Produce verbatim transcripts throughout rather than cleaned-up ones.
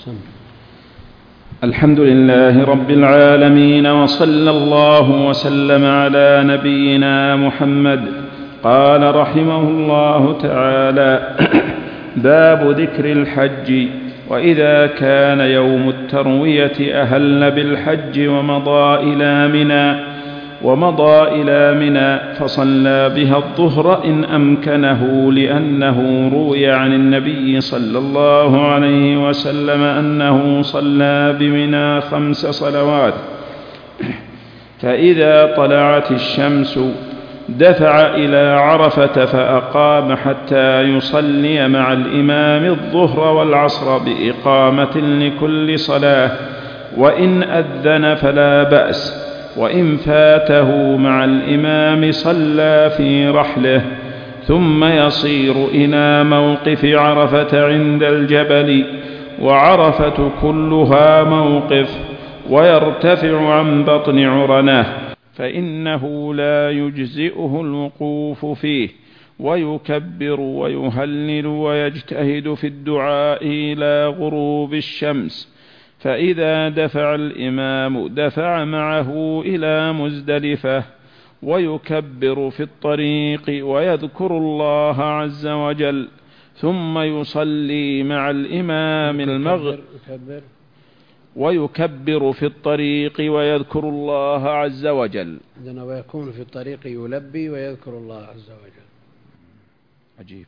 الحمد لله رب العالمين، وصلى الله وسلم على نبينا محمد. قال رحمه الله تعالى: باب ذكر الحج. وإذا كان يوم التروية أهل بالحج ومضى إلى منى ومضى إلى منى فصلى بها الظهر إن أمكنه، لأنه روي عن النبي صلى الله عليه وسلم أنه صلى بمنى خمس صلوات. فإذا طلعت الشمس دفع إلى عرفة فأقام حتى يصلي مع الإمام الظهر والعصر بإقامة لكل صلاة، وإن أذن فلا بأس، وإن فاته مع الإمام صلى في رحله، ثم يصير إلى موقف عرفة عند الجبل، وعرفة كلها موقف، ويرتفع عن بطن عرنة، فإنه لا يجزئه الوقوف فيه، ويكبر ويهلل ويجتهد في الدعاء إلى غروب الشمس. فإذا دفع الإمام دفع معه إلى مزدلفة، ويكبر في الطريق ويذكر الله عز وجل، ثم يصلي مع الإمام المغرب ويكبر في الطريق ويذكر الله عز وجل. ويكون في الطريق يلبي ويذكر الله عز وجل. عجيب.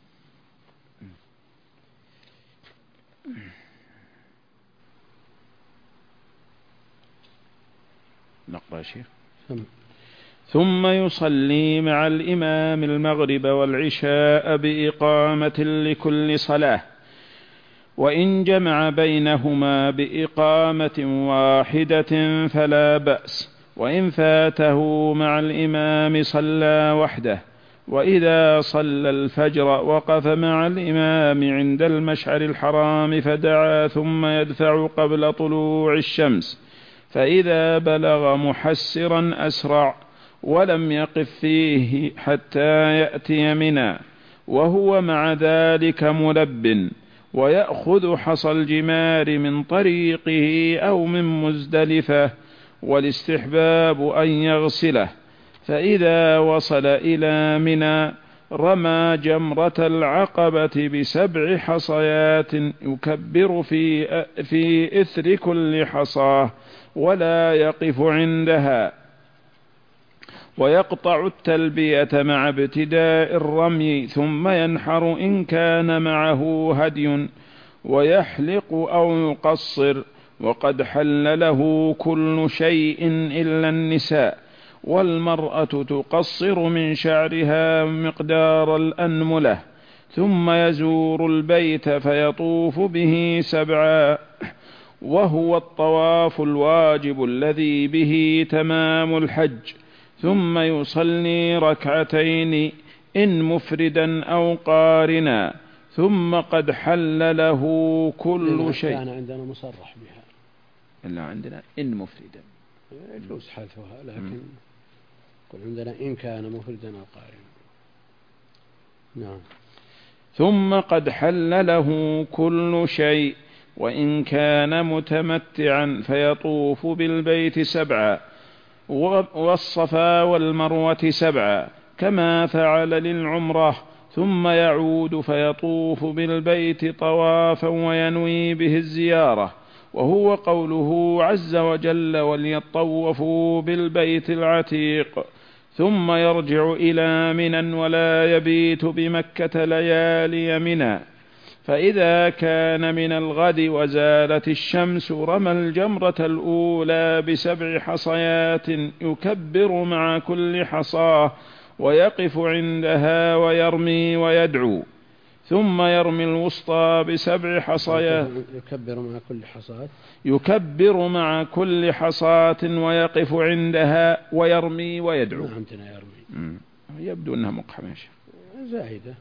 نقرأ يا شيخ. ثم يصلي مع الإمام المغرب والعشاء بإقامة لكل صلاة، وإن جمع بينهما بإقامة واحدة فلا بأس، وإن فاته مع الإمام صلى وحده. وإذا صلى الفجر وقف مع الإمام عند المشعر الحرام فدعا، ثم يدفع قبل طلوع الشمس، فإذا بلغ محسرا أسرع، ولم يقف فيه حتى يأتي منى، وهو مع ذلك ملب، ويأخذ حصى الجمار من طريقه أو من مزدلفة، والاستحباب أن يغسله. فإذا وصل إلى منى رمى جمرة العقبة بسبع حصيات، يكبر في, في إثر كل حصاه، ولا يقف عندها، ويقطع التلبية مع ابتداء الرمي، ثم ينحر إن كان معه هدي، ويحلق أو يقصر، وقد حل له كل شيء إلا النساء، والمرأة تقصر من شعرها مقدار الأنملة، ثم يزور البيت فيطوف به سبعا، وهو الطواف الواجب الذي به تمام الحج، ثم يصلي ركعتين إن مفردا أو قارنا، ثم قد حل له كل شيء. كان عندنا مصرح بها، إلا عندنا إن مفردا يجوز حذفها، لكن قل عندنا إن كان مفردا أو قارنا. نعم. ثم قد حل له كل شيء، وإن كان متمتعا فيطوف بالبيت سبعا، والصفا والمروة سبعا، كما فعل للعمرة، ثم يعود فيطوف بالبيت طوافا وينوي به الزيارة، وهو قوله عز وجل: وليطوفوا بالبيت العتيق، ثم يرجع إلى منى ولا يبيت بمكة ليالي منى. فإذا كان من الغد وزالت الشمس رمى الجمرة الأولى بسبع حصيات، يكبر مع كل حصاه، ويقف عندها ويرمي ويدعو، ثم يرمي الوسطى بسبع حصيات. يكبر مع كل حصاة يكبر مع كل حصاة ويقف عندها ويرمي ويدعو. ما عندنا يرمي. مم. يبدو أنها مقحمة زائدة.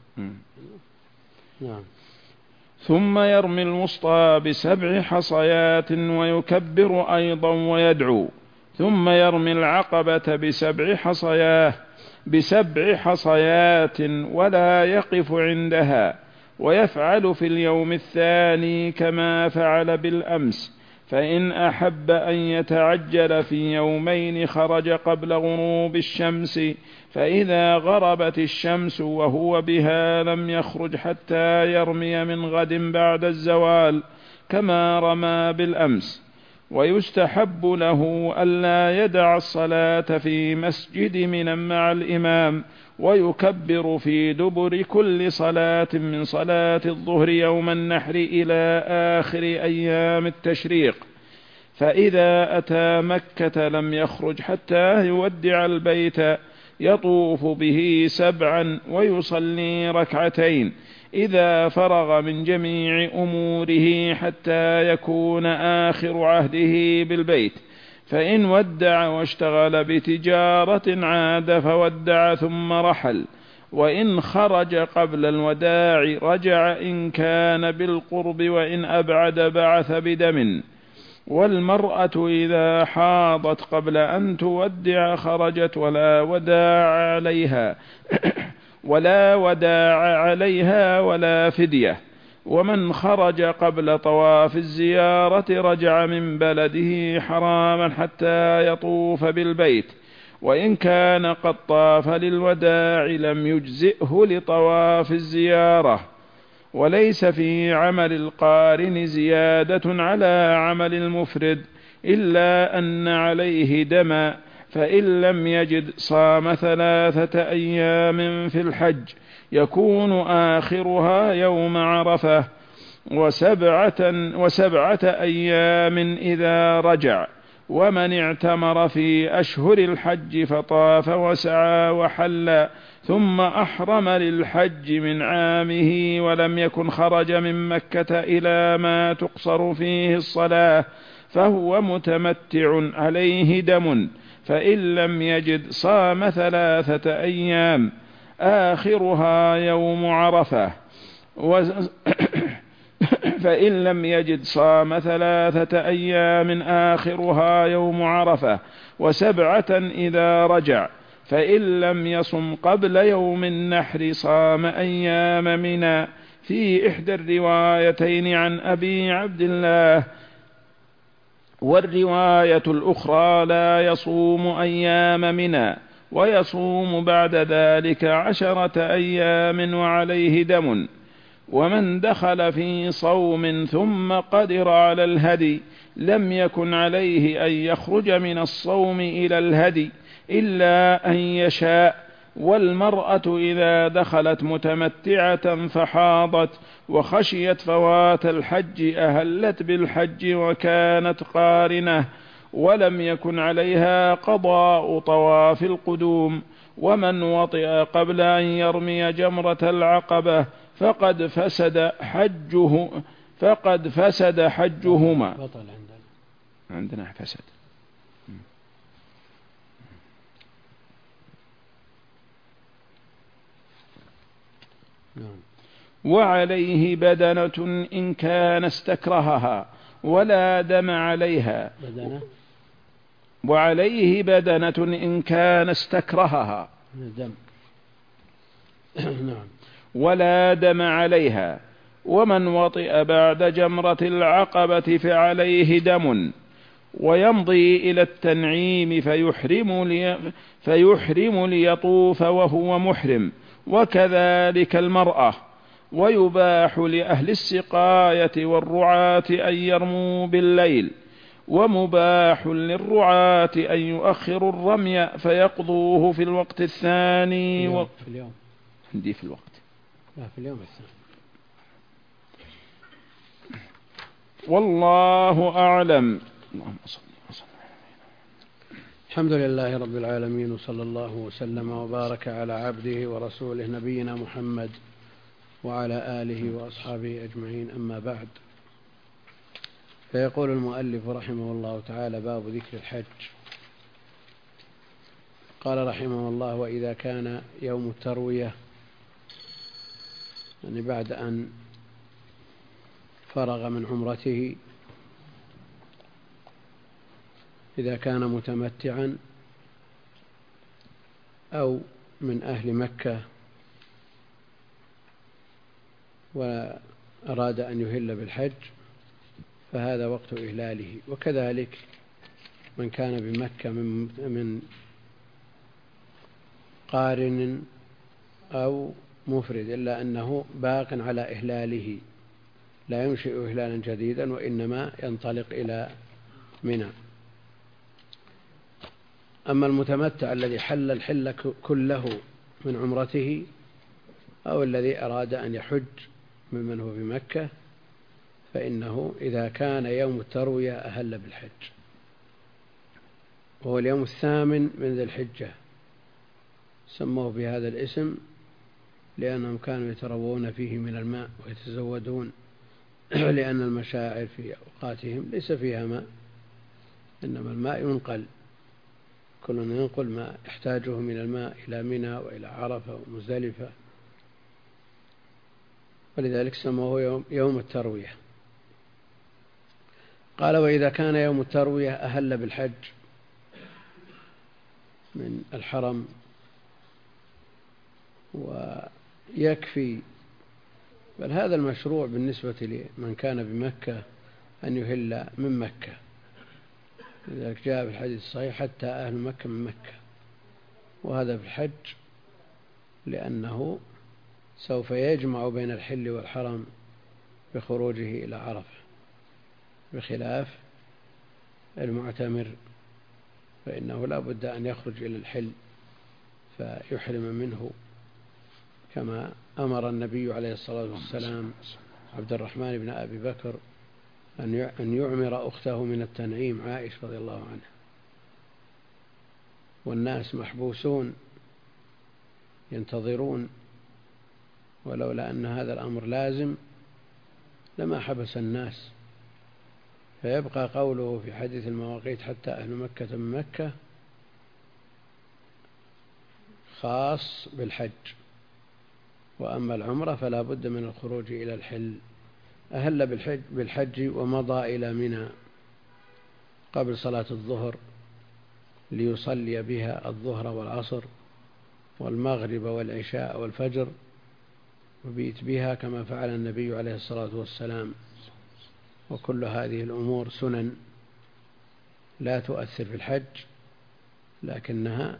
نعم. ثم يرمي الوسطى بسبع حصيات ويكبر أيضا ويدعو، ثم يرمي العقبة بسبع حصيات بسبع حصيات ولا يقف عندها، ويفعل في اليوم الثاني كما فعل بالأمس. فإن أحب أن يتعجل في يومين خرج قبل غروب الشمس، فإذا غربت الشمس وهو بها لم يخرج حتى يرمي من غد بعد الزوال كما رمى بالأمس. ويستحب له ألا يدع الصلاة في مسجد منى مع الإمام، ويكبر في دبر كل صلاة من صلاة الظهر يوم النحر إلى آخر أيام التشريق. فإذا أتى مكة لم يخرج حتى يودع البيت، يطوف به سبعا ويصلي ركعتين إذا فرغ من جميع أموره حتى يكون آخر عهده بالبيت. فإن ودع واشتغل بتجارة عاد فودع ثم رحل. وإن خرج قبل الوداع رجع إن كان بالقرب، وإن أبعد بعث بدم. والمرأة إذا حاضت قبل أن تودع خرجت ولا وداع عليها ولا وداع عليها ولا فدية. ومن خرج قبل طواف الزيارة رجع من بلده حراما حتى يطوف بالبيت، وإن كان قد طاف للوداع لم يجزئه لطواف الزيارة. وليس في عمل القارن زيادة على عمل المفرد إلا أن عليه دما، فإن لم يجد صام ثلاثة أيام في الحج يكون آخرها يوم عرفة، وسبعة, وسبعة أيام إذا رجع. ومن اعتمر في أشهر الحج فطاف وسعى وحل ثم أحرم للحج من عامه ولم يكن خرج من مكة إلى ما تقصر فيه الصلاة فهو متمتع عليه دم. فإن لم يجد صام ثلاثة أيام آخرها يوم عرفة و... فإن لم يجد صام ثلاثة أيام آخرها يوم عرفة وسبعة إذا رجع. فإن لم يصم قبل يوم النحر صام أيام منى في إحدى الروايتين عن أبي عبد الله، والرواية الأخرى لا يصوم أيام منى ويصوم بعد ذلك عشرة أيام وعليه دم. ومن دخل في صوم ثم قدر على الهدي لم يكن عليه أن يخرج من الصوم إلى الهدي إلا أن يشاء. والمرأة إذا دخلت متمتعة فحاضت وخشيت فوات الحج أهلت بالحج وكانت قارنة ولم يكن عليها قضاء طواف القدوم. ومن وطئ قبل أن يرمي جمرة العقبة فقد فسد حجه فقد فسد حجهما. بطل عندنا عندنا فسد. وعليه بدنة إن كان استكرهها ولا دم عليها. بدنة وعليه بدنة إن كان استكرهها دم نعم ولا دم عليها. ومن وطئ بعد جمرة العقبة فعليه دم. ويمضي إلى التنعيم فيحرم, لي فيحرم ليطوف وهو محرم، وكذلك المرأة. ويباح لأهل السقاية والرعاة أن يرموا بالليل، ومباح للرعاة أن يؤخروا الرمي فيقضوه في الوقت الثاني. في اليوم, في اليوم. عندي في الوقت لا في اليوم الثاني. والله أعلم. اللهم صل وسلم. الحمد لله رب العالمين، وصلى الله وسلم وبارك على عبده ورسوله نبينا محمد وعلى آله وأصحابه أجمعين، أما بعد. فيقول المؤلف رحمه الله تعالى: باب ذكر الحج. قال رحمه الله: وإذا كان يوم التروية، يعني بعد أن فرغ من عمرته، إذا كان متمتعا أو من أهل مكة وأراد أن يهل بالحج فهذا وقت إهلاله. وكذلك من كان بمكة من من قارن أو مفرد إلا أنه باق على إهلاله لا ينشئ إهلالا جديدا وإنما ينطلق إلى منى. أما المتمتع الذي حل الحل كله من عمرته أو الذي أراد أن يحج ممن هو بمكة فإنه إذا كان يوم التروية أهل بالحج، وهو اليوم الثامن من ذي الحجة. سموه بهذا الاسم لأنهم كانوا يتروون فيه من الماء ويتزودون لأن المشاعر في أوقاتهم ليس فيها ماء، إنما الماء ينقل، كلنا ينقل ما يحتاجه من الماء إلى منى وإلى عرفة ومزدلفة، ولذلك سموه يوم التروية. قال وإذا كان يوم التروية أهل بالحج من الحرم. ويكفي بل هذا المشروع بالنسبة لمن كان بمكة أن يهل من مكة، لذلك جاء في الحديث الصحيح حتى أهل مكة من مكة، وهذا في الحج لأنه سوف يجمع بين الحل والحرم بخروجه إلى عرفة، بخلاف المعتمر فإنه لا بد أن يخرج إلى الحل فيحرم منه، كما أمر النبي عليه الصلاة والسلام عبد الرحمن بن أبي بكر أن يعمر أخته من التنعيم عائشة رضي الله عنها، والناس محبوسون ينتظرون، ولولا أن هذا الأمر لازم لما حبس الناس. فيبقى قوله في حديث المواقيت حتى أهل مكة من مكة خاص بالحج، وأما العمرة فلا بد من الخروج إلى الحل. أهل بالحج, بالحج ومضى إلى منى قبل صلاة الظهر ليصلي بها الظهر والعصر والمغرب والعشاء والفجر، وبيت بها كما فعل النبي عليه الصلاة والسلام. وكل هذه الأمور سنن لا تؤثر في الحج، لكنها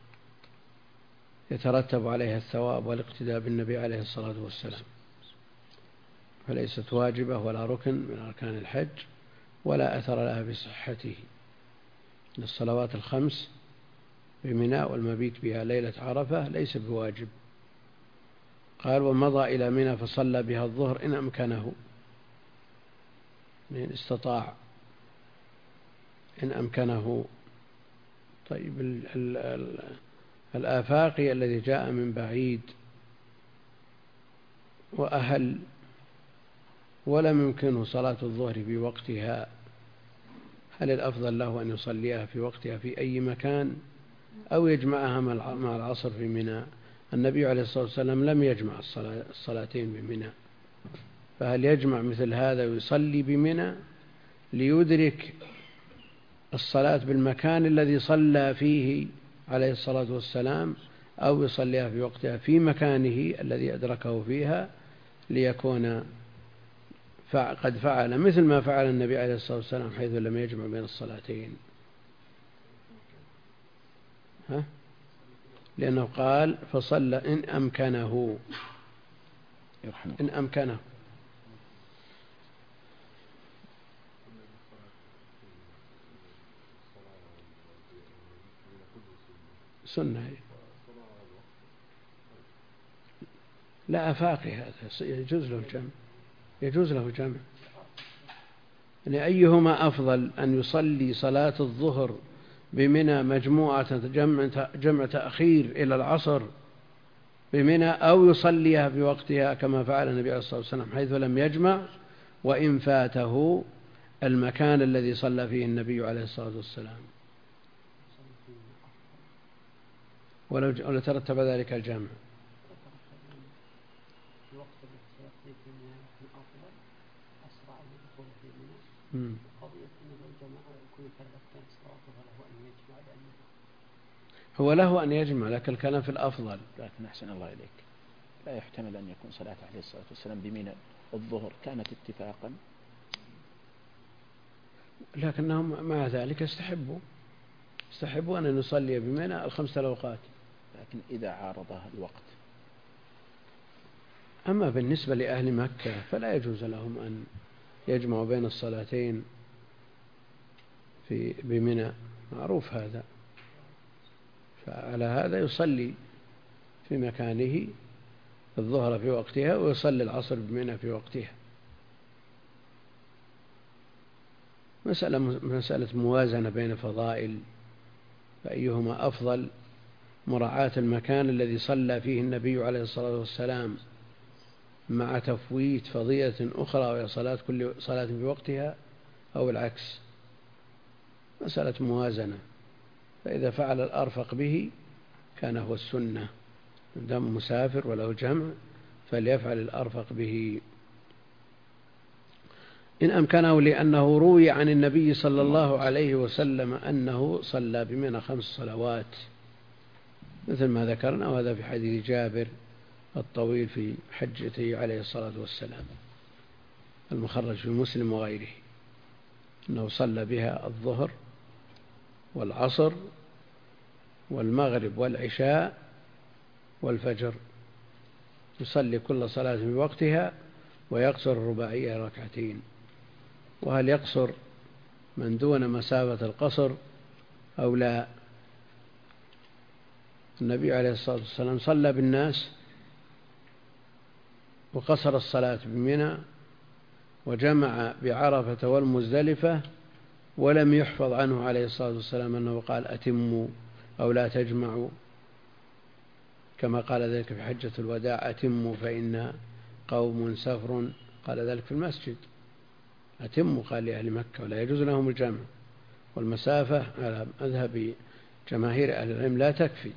يترتب عليها الثواب والاقتداء بالنبي عليه الصلاة والسلام، فليست واجبة ولا ركن من أركان الحج ولا أثر لها بصحته. للصلوات الخمس بمنى والمبيت بها ليلة عرفة ليس بواجب. قال ومضى إلى منى فصلى بها الظهر إن أمكنه، إن استطاع، إن أمكنه. طيب ال ال ال الآفاقي الذي جاء من بعيد وأهل ولم يمكنه صلاة الظهر في وقتها، هل الأفضل له أن يصليها في وقتها في أي مكان أو يجمعها مع العصر في منى؟ النبي عليه الصلاة والسلام لم يجمع الصلاتين بمنى، فهل يجمع مثل هذا ويصلي بمنى ليدرك الصلاة بالمكان الذي صلى فيه عليه الصلاة والسلام، أو يصليها في وقتها في مكانه الذي أدركه فيها ليكون قد فعل مثل ما فعل النبي عليه الصلاة والسلام حيث لم يجمع بين الصلاتين؟ ها؟ لأنه قال فصلى إن أمكنه، إن أمكنه. سنة لا أفاقي هذا يجوز له الجمع، يجوز له الجمع. يعني أيهما أفضل أن يصلي صلاة الظهر بمنى مجموعة جمع, جمع تأخير إلى العصر بمنى، أو يصليها في وقتها كما فعل النبي عليه الصلاة والسلام حيث لم يجمع وإن فاته المكان الذي صلى فيه النبي عليه الصلاة والسلام، ولو ترتب ذلك الجمع. هو له أن يجمع، لكن الكلام في الأفضل. لكن أحسن الله إليك لا يحتمل أن يكون صلاة عليه الصلاة والسلام بمنى الظهر كانت اتفاقا، لكنهم مع ذلك استحبوا استحبوا أن نصلي بمنى الخمس الأوقات. لكن إذا عارضها الوقت. أما بالنسبة لأهل مكة فلا يجوز لهم أن يجمعوا بين الصلاتين في بمنى، معروف هذا. فعلى هذا يصلي في مكانه الظهر في وقتها ويصلي العصر بمنى في وقتها. مسألة مسألة موازنة بين فضائل، فأيهما أفضل، مراعاة المكان الذي صلى فيه النبي عليه الصلاة والسلام مع تفويت فضيلة أخرى وهي صلاة كل صلاة في وقتها، أو العكس. مسألة موازنة، فإذا فعل الأرفق به كان هو السنة، دام مسافر وله جمع فليفعل الأرفق به إن أمكنه، لأنه روي عن النبي صلى الله عليه وسلم أنه صلى بمنى خمس صلوات مثل ما ذكرنا، وهذا في حديث جابر الطويل في حجته عليه الصلاة والسلام المخرج في مسلم وغيره، أنه صلى بها الظهر والعصر والمغرب والعشاء والفجر، يصلي كل صلاة في وقتها ويقصر الرباعية ركعتين. وهل يقصر من دون مسافة القصر أو لا؟ النبي عليه الصلاة والسلام صلى بالناس وقصر الصلاة بمنى وجمع بعرفة والمزدلفة، ولم يحفظ عنه عليه الصلاة والسلام أنه قال أتموا أو لا تجمعوا، كما قال ذلك في حجة الوداع: أتموا فإن قوم سفر، قال ذلك في المسجد. أتموا قال لأهل مكة، ولا يجوز لهم الجمع، والمسافة على مذهب جماهير أهل العلم لا تكفي.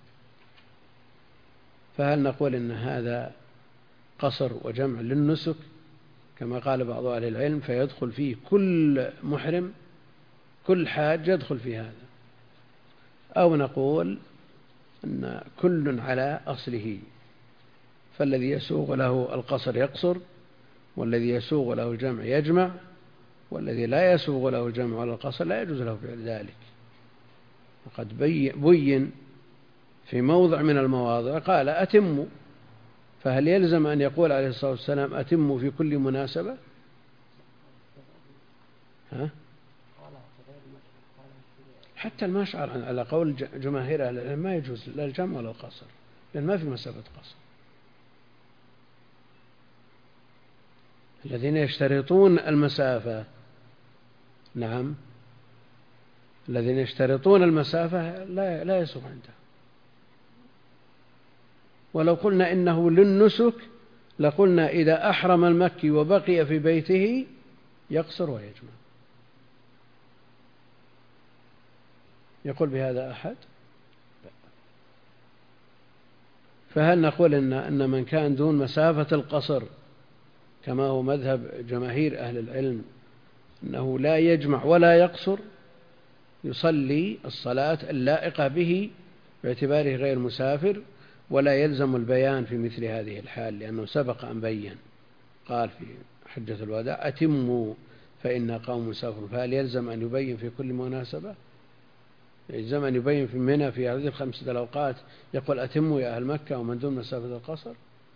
فهل نقول إن هذا قصر وجمع للنسك كما قال بعض أهل العلم فيدخل فيه كل محرم، كل حاج يدخل في هذا، أو نقول أن كل على أصله، فالذي يسوغ له القصر يقصر، والذي يسوغ له الجمع يجمع، والذي لا يسوغ له الجمع ولا القصر لا يجوز له فعل ذلك. وقد بين في موضع من المواضع قال أتموا، فهل يلزم أن يقول عليه الصلاة والسلام أتموا في كل مناسبة؟ ها؟ حتى المشعر على قول جماهير أهل العلم ما يجوز لا الجمع ولا القصر، لأن ما في مسافة قصر. الذين يشترطون المسافة، نعم، الذين يشترطون المسافة لا لا يسوغ عنده. ولو قلنا إنه للنسك لقلنا إذا أحرم المكي وبقي في بيته يقصر ويجمع. يقول بهذا أحد؟ فهل نقول إن أن من كان دون مسافة القصر كما هو مذهب جماهير أهل العلم أنه لا يجمع ولا يقصر، يصلي الصلاة اللائقة به باعتباره غير مسافر، ولا يلزم البيان في مثل هذه الحال لأنه سبق أن بين، قال في حجة الوداع أتموا فإن قوم سافر. فهل يلزم أن يبين في كل مناسبة؟ يلزم أن يبين في منى في هذه الخمسة الأوقات يقول أتموا يا أهل مكة ومن دون مسافة القصر؟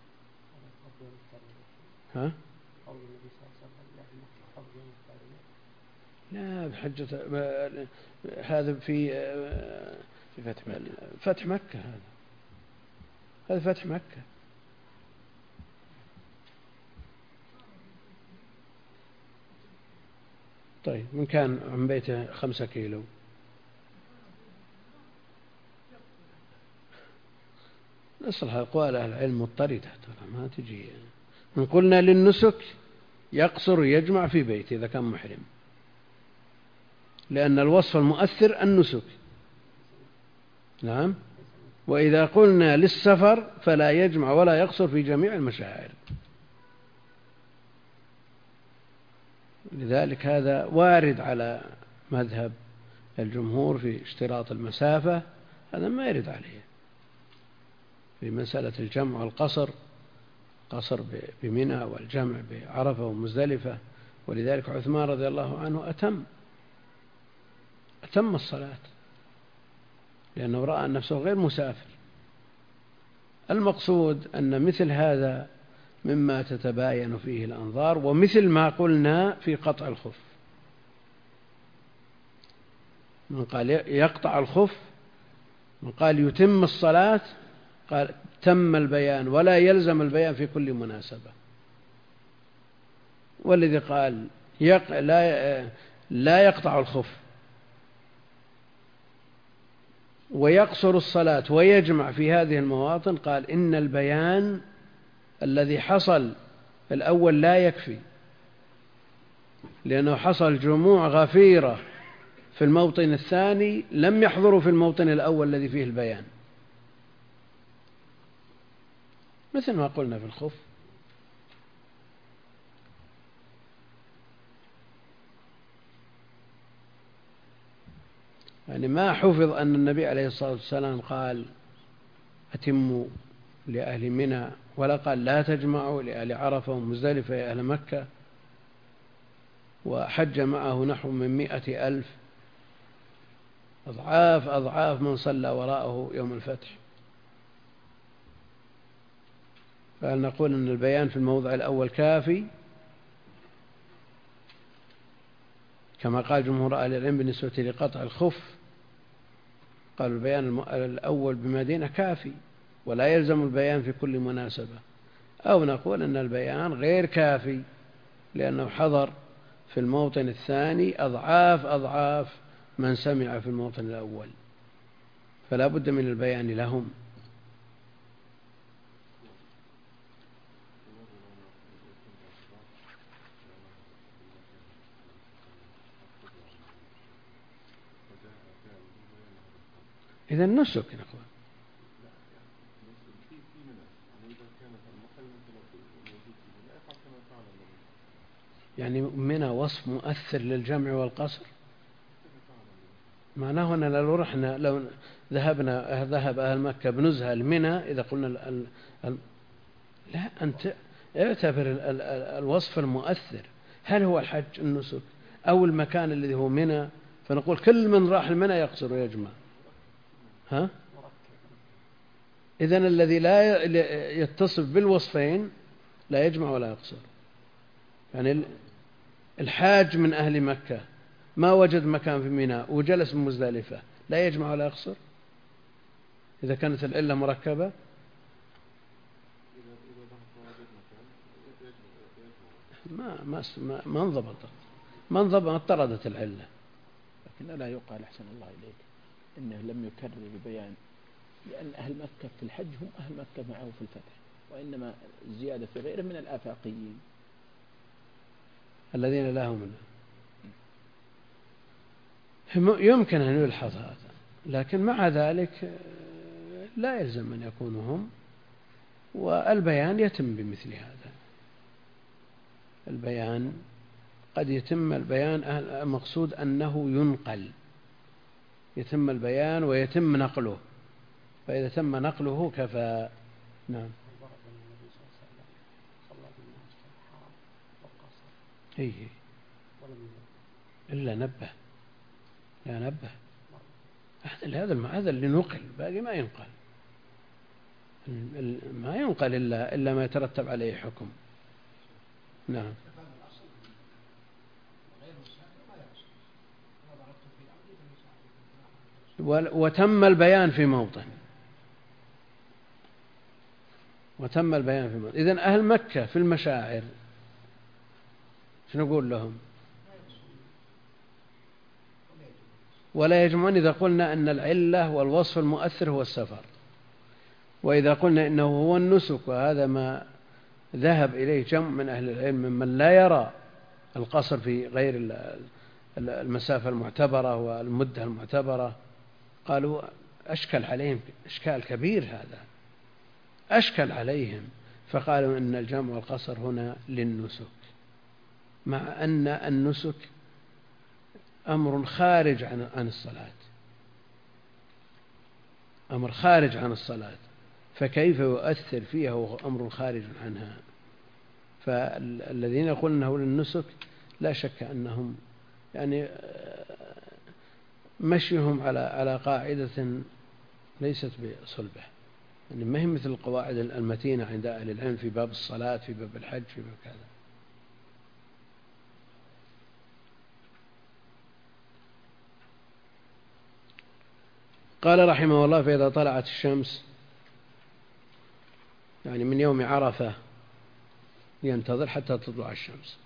ها؟ لا، بحجة هذا في في فتح مكة. فتح مكة هذا هذا فتح مكة. طيب من كان عن بيته خمسة كيلو نصل أقوال أهل العلم مضطردة، ما تجي. من قلنا للنسك يقصر يجمع في بيته إذا كان محرم، لأن الوصف المؤثر النسك، نعم. وإذا قلنا للسفر فلا يجمع ولا يقصر في جميع المشاعر. لذلك هذا وارد على مذهب الجمهور في اشتراط المسافة، هذا ما يرد عليه. في مسألة الجمع والقصر، قصر بمنى والجمع بعرفة ومزدلفة. ولذلك عثمان رضي الله عنه أتم أتم الصلاة لأنه رأى نفسه غير مسافر. المقصود أن مثل هذا مما تتباين فيه الأنظار، ومثل ما قلنا في قطع الخف، من قال يقطع الخف، من قال يتم الصلاة، قال تم البيان ولا يلزم البيان في كل مناسبة. والذي قال يق... لا... لا يقطع الخف ويقصر الصلاة ويجمع في هذه المواطن، قال إن البيان الذي حصل الأول لا يكفي، لأنه حصل جموع غفيرة في الموطن الثاني لم يحضروا في الموطن الأول الذي فيه البيان، مثل ما قلنا في الخف. يعني ما حفظ أن النبي عليه الصلاة والسلام قال أتموا لأهل منى، ولا قال لا تجمعوا لأهل عرفة ومزدلفة يا أهل مكة، وحج معه نحو من مئة ألف، أضعاف أضعاف من صلى وراءه يوم الفتح. فهل نقول أن البيان في الموضع الأول كافي كما قال جمهور أهل العلم بالنسبة لقطع الخف؟ قالوا البيان الأول بمدينة كافي ولا يلزم البيان في كل مناسبة، أو نقول أن البيان غير كافي لأنه حضر في الموطن الثاني أضعاف أضعاف من سمع في الموطن الأول، فلا بد من البيان لهم. إذا النسك نقول يعني منى وصف مؤثر للجمع والقصر، معناه أن لو رحنا لو ذهبنا ذهب أهل مكة بنزهة لمنى، إذا قلنا ال ال لا، أنت اعتبر ال ال الوصف المؤثر، هل هو الحج النسك أو المكان الذي هو منى؟ فنقول كل من راح المنى يقصر ويجمع. ها؟ إذن الذي لا يتصف بالوصفين لا يجمع ولا يقصر. يعني الحاج من أهل مكة ما وجد مكان في منى وجلس بمزدلفة لا يجمع ولا يقصر إذا كانت العلة مركبة؟ ما ما ما انضبطت ما انضبطت اضطردت العلة. لكن لا يقال أحسن الله إليك إنه لم يكرر البيان، لأن أهل مكة في الحج هم أهل مكة معه في الفتح، وإنما الزيادة في غيره من الآفاقيين الذين لا هم يمكن أن يلحظ هذا، لكن مع ذلك لا يلزم أن يكونوا هم، والبيان يتم بمثل هذا. البيان قد يتم البيان المقصود أنه ينقل، يتم البيان ويتم نقله، فإذا تم نقله كفى. نعم. إيه إلا نبه، لا نبه، هذا هذا اللي نقل، باقي ما ينقل، ما ينقل إلا إلا ما يترتب عليه حكم. نعم. وتم البيان في موطن وتم البيان في موطن إذن أهل مكة في المشاعر شنو نقول لهم؟ ولا يجمعون إذا قلنا أن العلة والوصف المؤثر هو السفر، وإذا قلنا إنه هو النسك، وهذا ما ذهب إليه جمع من أهل العلم ممن لا يرى القصر في غير المسافة المعتبرة والمدة المعتبرة، قالوا أشكل عليهم إشكال كبير، هذا أشكل عليهم، فقالوا إن الجمع والقصر هنا للنسك، مع أن النسك أمر خارج عن الصلاة، أمر خارج عن الصلاة، فكيف يؤثر فيها وهو أمر خارج عنها؟ فالذين يقولون أنه للنسك لا شك أنهم يعني مشيهم على على قاعدة ليست بصلبة، يعني ما هي مثل القواعد المتينة عند أهل العلم في باب الصلاة، في باب الحج، في باب كذا. قال رحمه الله: فإذا طلعت الشمس، يعني من يوم عرفة ينتظر حتى تطلع الشمس،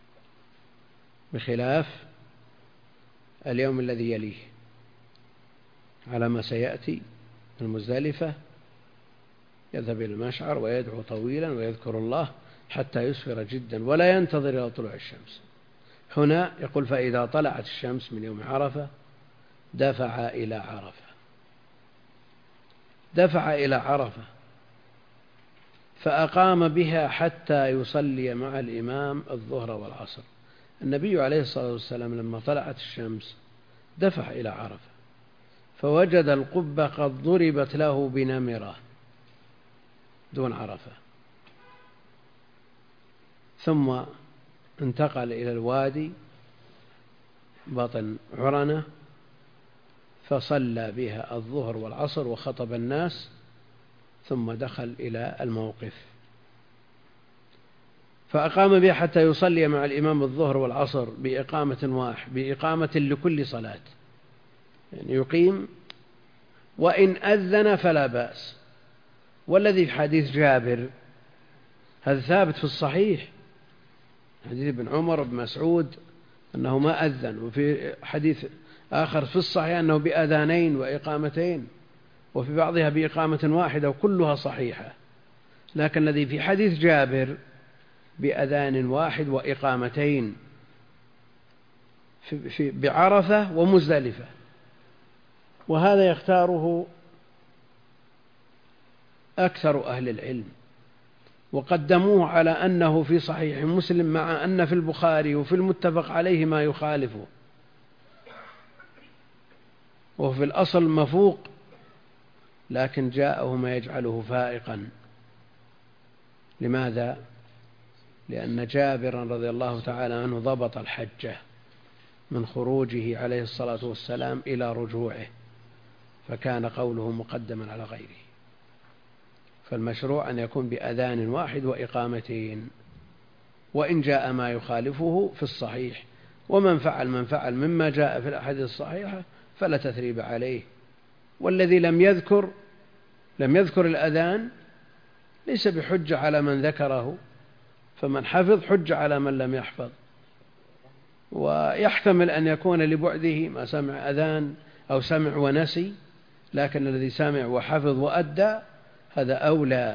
بخلاف اليوم الذي يليه على ما سيأتي. المزدلفة يذهب إلى المشعر ويدعو طويلا ويذكر الله حتى يسفر جدا ولا ينتظر إلى طلوع الشمس. هنا يقول: فإذا طلعت الشمس من يوم عرفة دفع إلى عرفة. دفع إلى عرفة فأقام بها حتى يصلي مع الإمام الظهر والعصر. النبي عليه الصلاة والسلام لما طلعت الشمس دفع إلى عرفة فوجد القبة قد ضربت له بنمرة دون عرفة، ثم انتقل إلى الوادي بطن عرنة فصلى بها الظهر والعصر وخطب الناس، ثم دخل إلى الموقف فأقام بها حتى يصلي مع الإمام الظهر والعصر بإقامة واحد بإقامة لكل صلاة، يعني يقيم وإن أذن فلا بأس. والذي في حديث جابر هذا ثابت في الصحيح، حديث ابن عمر بن مسعود أنه ما أذن، وفي حديث آخر في الصحيح أنه بأذانين وإقامتين، وفي بعضها بإقامة واحدة، وكلها صحيحة. لكن الذي في حديث جابر بأذان واحد وإقامتين في في بعرفة ومزدلفة، وهذا يختاره أكثر أهل العلم، وقدموه على أنه في صحيح مسلم، مع أن في البخاري وفي المتفق عليه ما يخالفه، وفي الأصل مفوق، لكن جاءه ما يجعله فائقا. لماذا؟ لأن جابرا رضي الله تعالى عنه ضبط الحجة من خروجه عليه الصلاة والسلام إلى رجوعه، فكان قوله مقدما على غيره. فالمشروع أن يكون بأذان واحد وإقامتين، وإن جاء ما يخالفه في الصحيح، ومن فعل من فعل مما جاء في الأحاديث الصحيحة فلا تثريب عليه. والذي لم يذكر لم يذكر الأذان ليس بحجة على من ذكره، فمن حفظ حجة على من لم يحفظ. ويحتمل أن يكون لبعده ما سمع أذان أو سمع ونسي، لكن الذي سمع وحفظ وأدى هذا أولى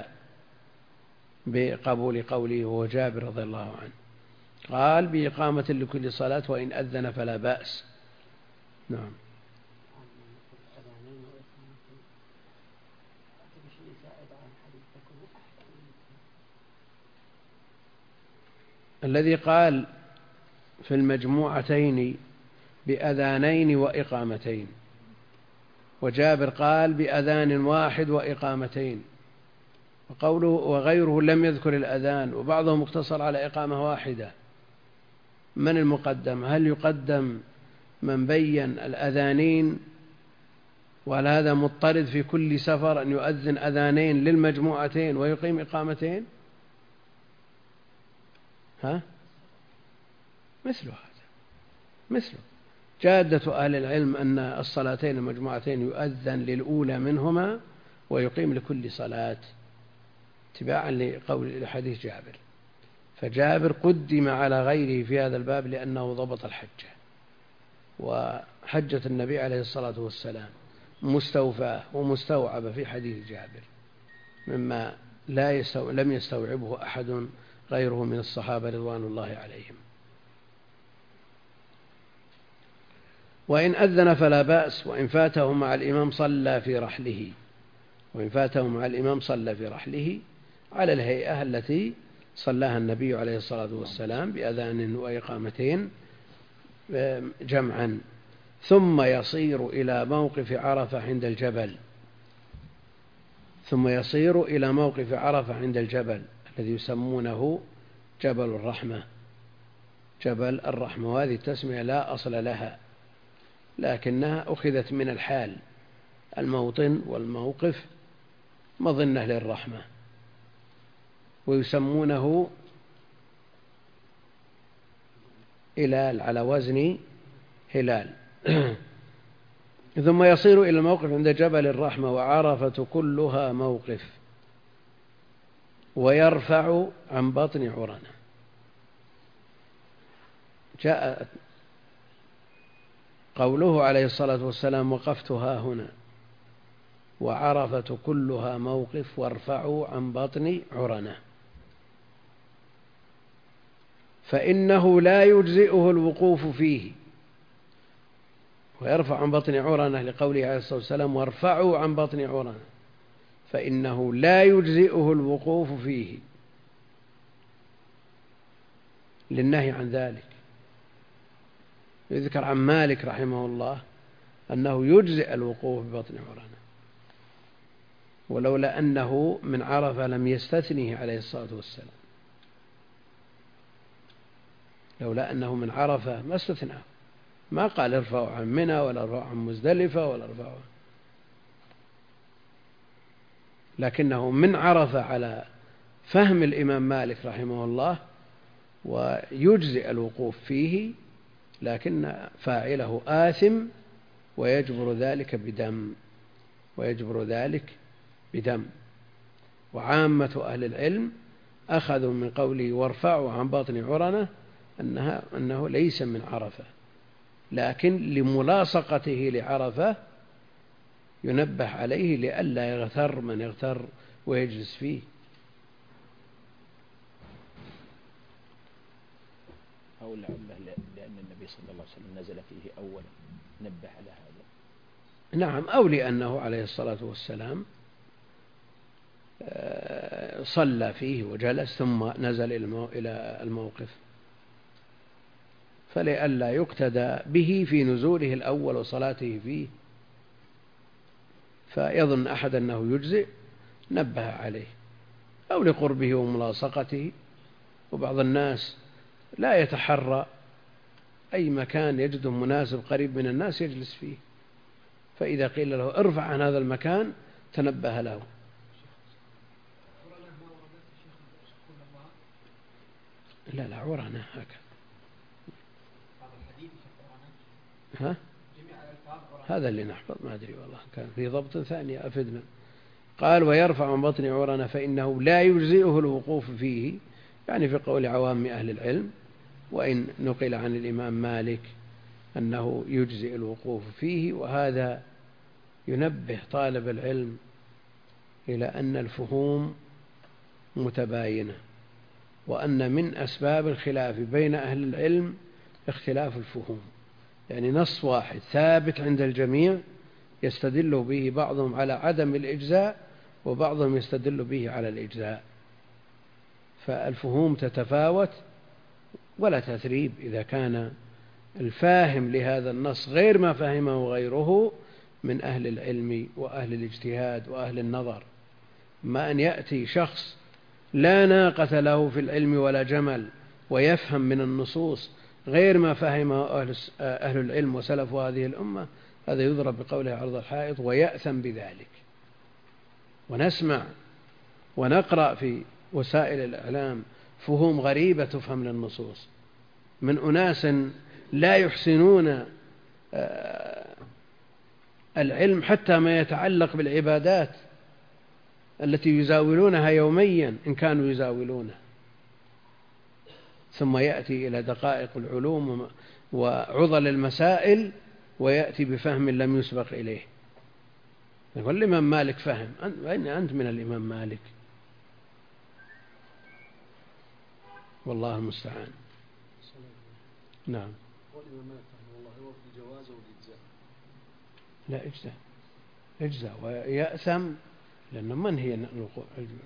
بقبول قوله، وهو جابر رضي الله عنه قال: بإقامة لكل صلاة وإن أذن فلا بأس. نعم. الذي قال في المجموعتين بأذانين وإقامتين، وجابر قال بأذان واحد وإقامتين، وقوله وغيره لم يذكر الأذان، وبعضهم اقتصر على إقامة واحدة. من المقدم؟ هل يقدم من بين الأذانين وهل هذا مضطرد في كل سفر أن يؤذن أذانين للمجموعتين ويقيم إقامتين؟ ها؟ مثل هذا مثله. جادة أهل العلم أن الصلاتين المجموعتين يؤذن للأولى منهما ويقيم لكل صلاة اتباعا لقول لحديث جابر. فجابر قدم على غيره في هذا الباب لأنه ضبط الحجة، وحجة النبي عليه الصلاة والسلام مستوفاة ومستوعبة في حديث جابر مما لا يستو... لم يستوعبه أحد غيره من الصحابة رضوان الله عليهم. وإن أذن فلا بأس، وإن فاته مع الإمام صلى في رحله وإن فاته مع الإمام صلى في رحله على الهيئة التي صلاها النبي عليه الصلاة والسلام بأذان وإقامتين جمعا، ثم يصير إلى موقف عرفة عند الجبل ثم يصير إلى موقف عرفة عند الجبل الذي يسمونه جبل الرحمة. جبل الرحمة، وهذه التسمية لا أصل لها، لكنها أخذت من الحال، الموطن والموقف مظنة للرحمة، ويسمونه هلال على وزن هلال. ثم يصير إلى الموقف عند جبل الرحمة وعرفة كلها موقف، ويرفع عن بطن عرنة. جاء قوله عليه الصلاة والسلام وقفتها هنا، وعرفة كلها موقف وارفعوا عن بطن عرنة، فإنه لا يجزئه الوقوف فيه. ويرفع عن بطن عرنة لقوله عليه الصلاة والسلام وارفعوا عن بطن عرنة، فإنه لا يجزئه الوقوف فيه للنهي عن ذلك. يذكر عن مالك رحمه الله أنه يجزئ الوقوف ببطن عرنة، ولولا أنه من عرفة لم يستثنه عليه الصلاة والسلام، لولا أنه من عرفة ما استثناه، ما قال ارفعوا عن منى ولا ارفعوا عن مزدلفة ولا ارفعوا، لكنه من عرفة على فهم الإمام مالك رحمه الله ويجزئ الوقوف فيه، لكن فاعله آثم ويجبر ذلك بدم ويجبر ذلك بدم. وعامة أهل العلم أخذوا من قوله وارفعوا عن باطن عرنة أنها أنه ليس من عرفة، لكن لملاصقته لعرفة ينبه عليه لئلا يغتر من يغتر ويجلس فيه. أو لعله لأن النبي صلى الله عليه وسلم نزل فيه أولا نبه على هذا. نعم، أو لأنه عليه الصلاة والسلام صلى فيه وجلس ثم نزل إلى الموقف، فلئلا يقتدى به في نزوله الأول وصلاته فيه، فيظن أحد أنه يجزئ نبه عليه، أو لقربه وملاصقته. وبعض الناس لا يتحرى أي مكان يجده مناسب قريب من الناس يجلس فيه، فإذا قيل له ارفع عن هذا المكان تنبه له. لا لا عرنة هكذا. ها؟ هذا اللي نحفظ، ما أدري والله، كان في ضبط ثاني أفدنا. قال ويرفع عن بطن عرنة فإنه لا يجزئه الوقوف فيه، يعني في قول عوام أهل العلم، وإن نقل عن الإمام مالك أنه يجزئ الوقوف فيه. وهذا ينبه طالب العلم إلى أن الفهوم متباينة، وأن من أسباب الخلاف بين أهل العلم اختلاف الفهوم، يعني نص واحد ثابت عند الجميع يستدل به بعضهم على عدم الإجزاء وبعضهم يستدل به على الإجزاء، فالفهوم تتفاوت ولا تثريب إذا كان الفاهم لهذا النص غير ما فهمه غيره من أهل العلم وأهل الاجتهاد وأهل النظر. ما أن يأتي شخص لا ناقة له في العلم ولا جمل ويفهم من النصوص غير ما فهمه أهل العلم وسلف هذه الأمة، هذا يضرب بقوله عرض الحائط ويأثم بذلك. ونسمع ونقرأ في وسائل الإعلام فهوم غريبة تفهم للنصوص من أناس لا يحسنون العلم حتى ما يتعلق بالعبادات التي يزاولونها يوميا إن كانوا يزاولونها، ثم يأتي إلى دقائق العلوم وعضل المسائل ويأتي بفهم لم يسبق إليه. يقول الإمام مالك فهم، أين أنت من الإمام مالك؟ والله المستعان. نعم. لا إجزاء إجزاء ويأثم، لأنه من هي الوقوع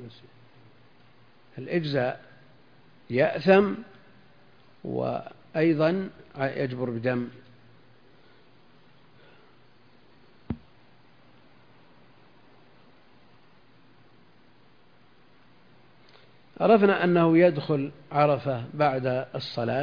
الإجزاء يأثم وأيضا يجبر بدم. عرفنا أنه يدخل عرفة بعد الصلاة،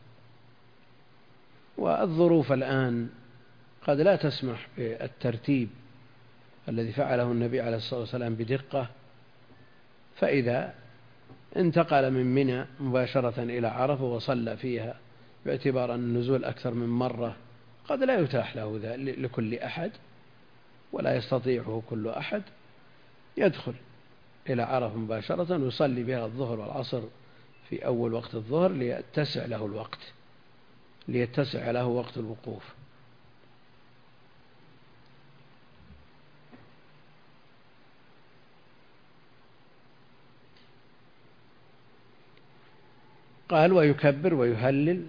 والظروف الآن قد لا تسمح بالترتيب الذي فعله النبي عليه الصلاة والسلام بدقة، فإذا انتقل من منى مباشرة إلى عرفة وصلى فيها باعتبار أن النزول أكثر من مرة قد لا يتاح له ذلك لكل أحد ولا يستطيعه كل أحد، يدخل إلى عرفة مباشرة ويصلي بها الظهر والعصر في أول وقت الظهر ليتسع له الوقت ليتسع له وقت الوقوف. قال ويكبر ويهلل،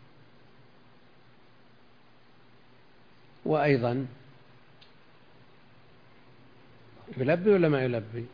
وأيضا يلبي ولا ما يلبي؟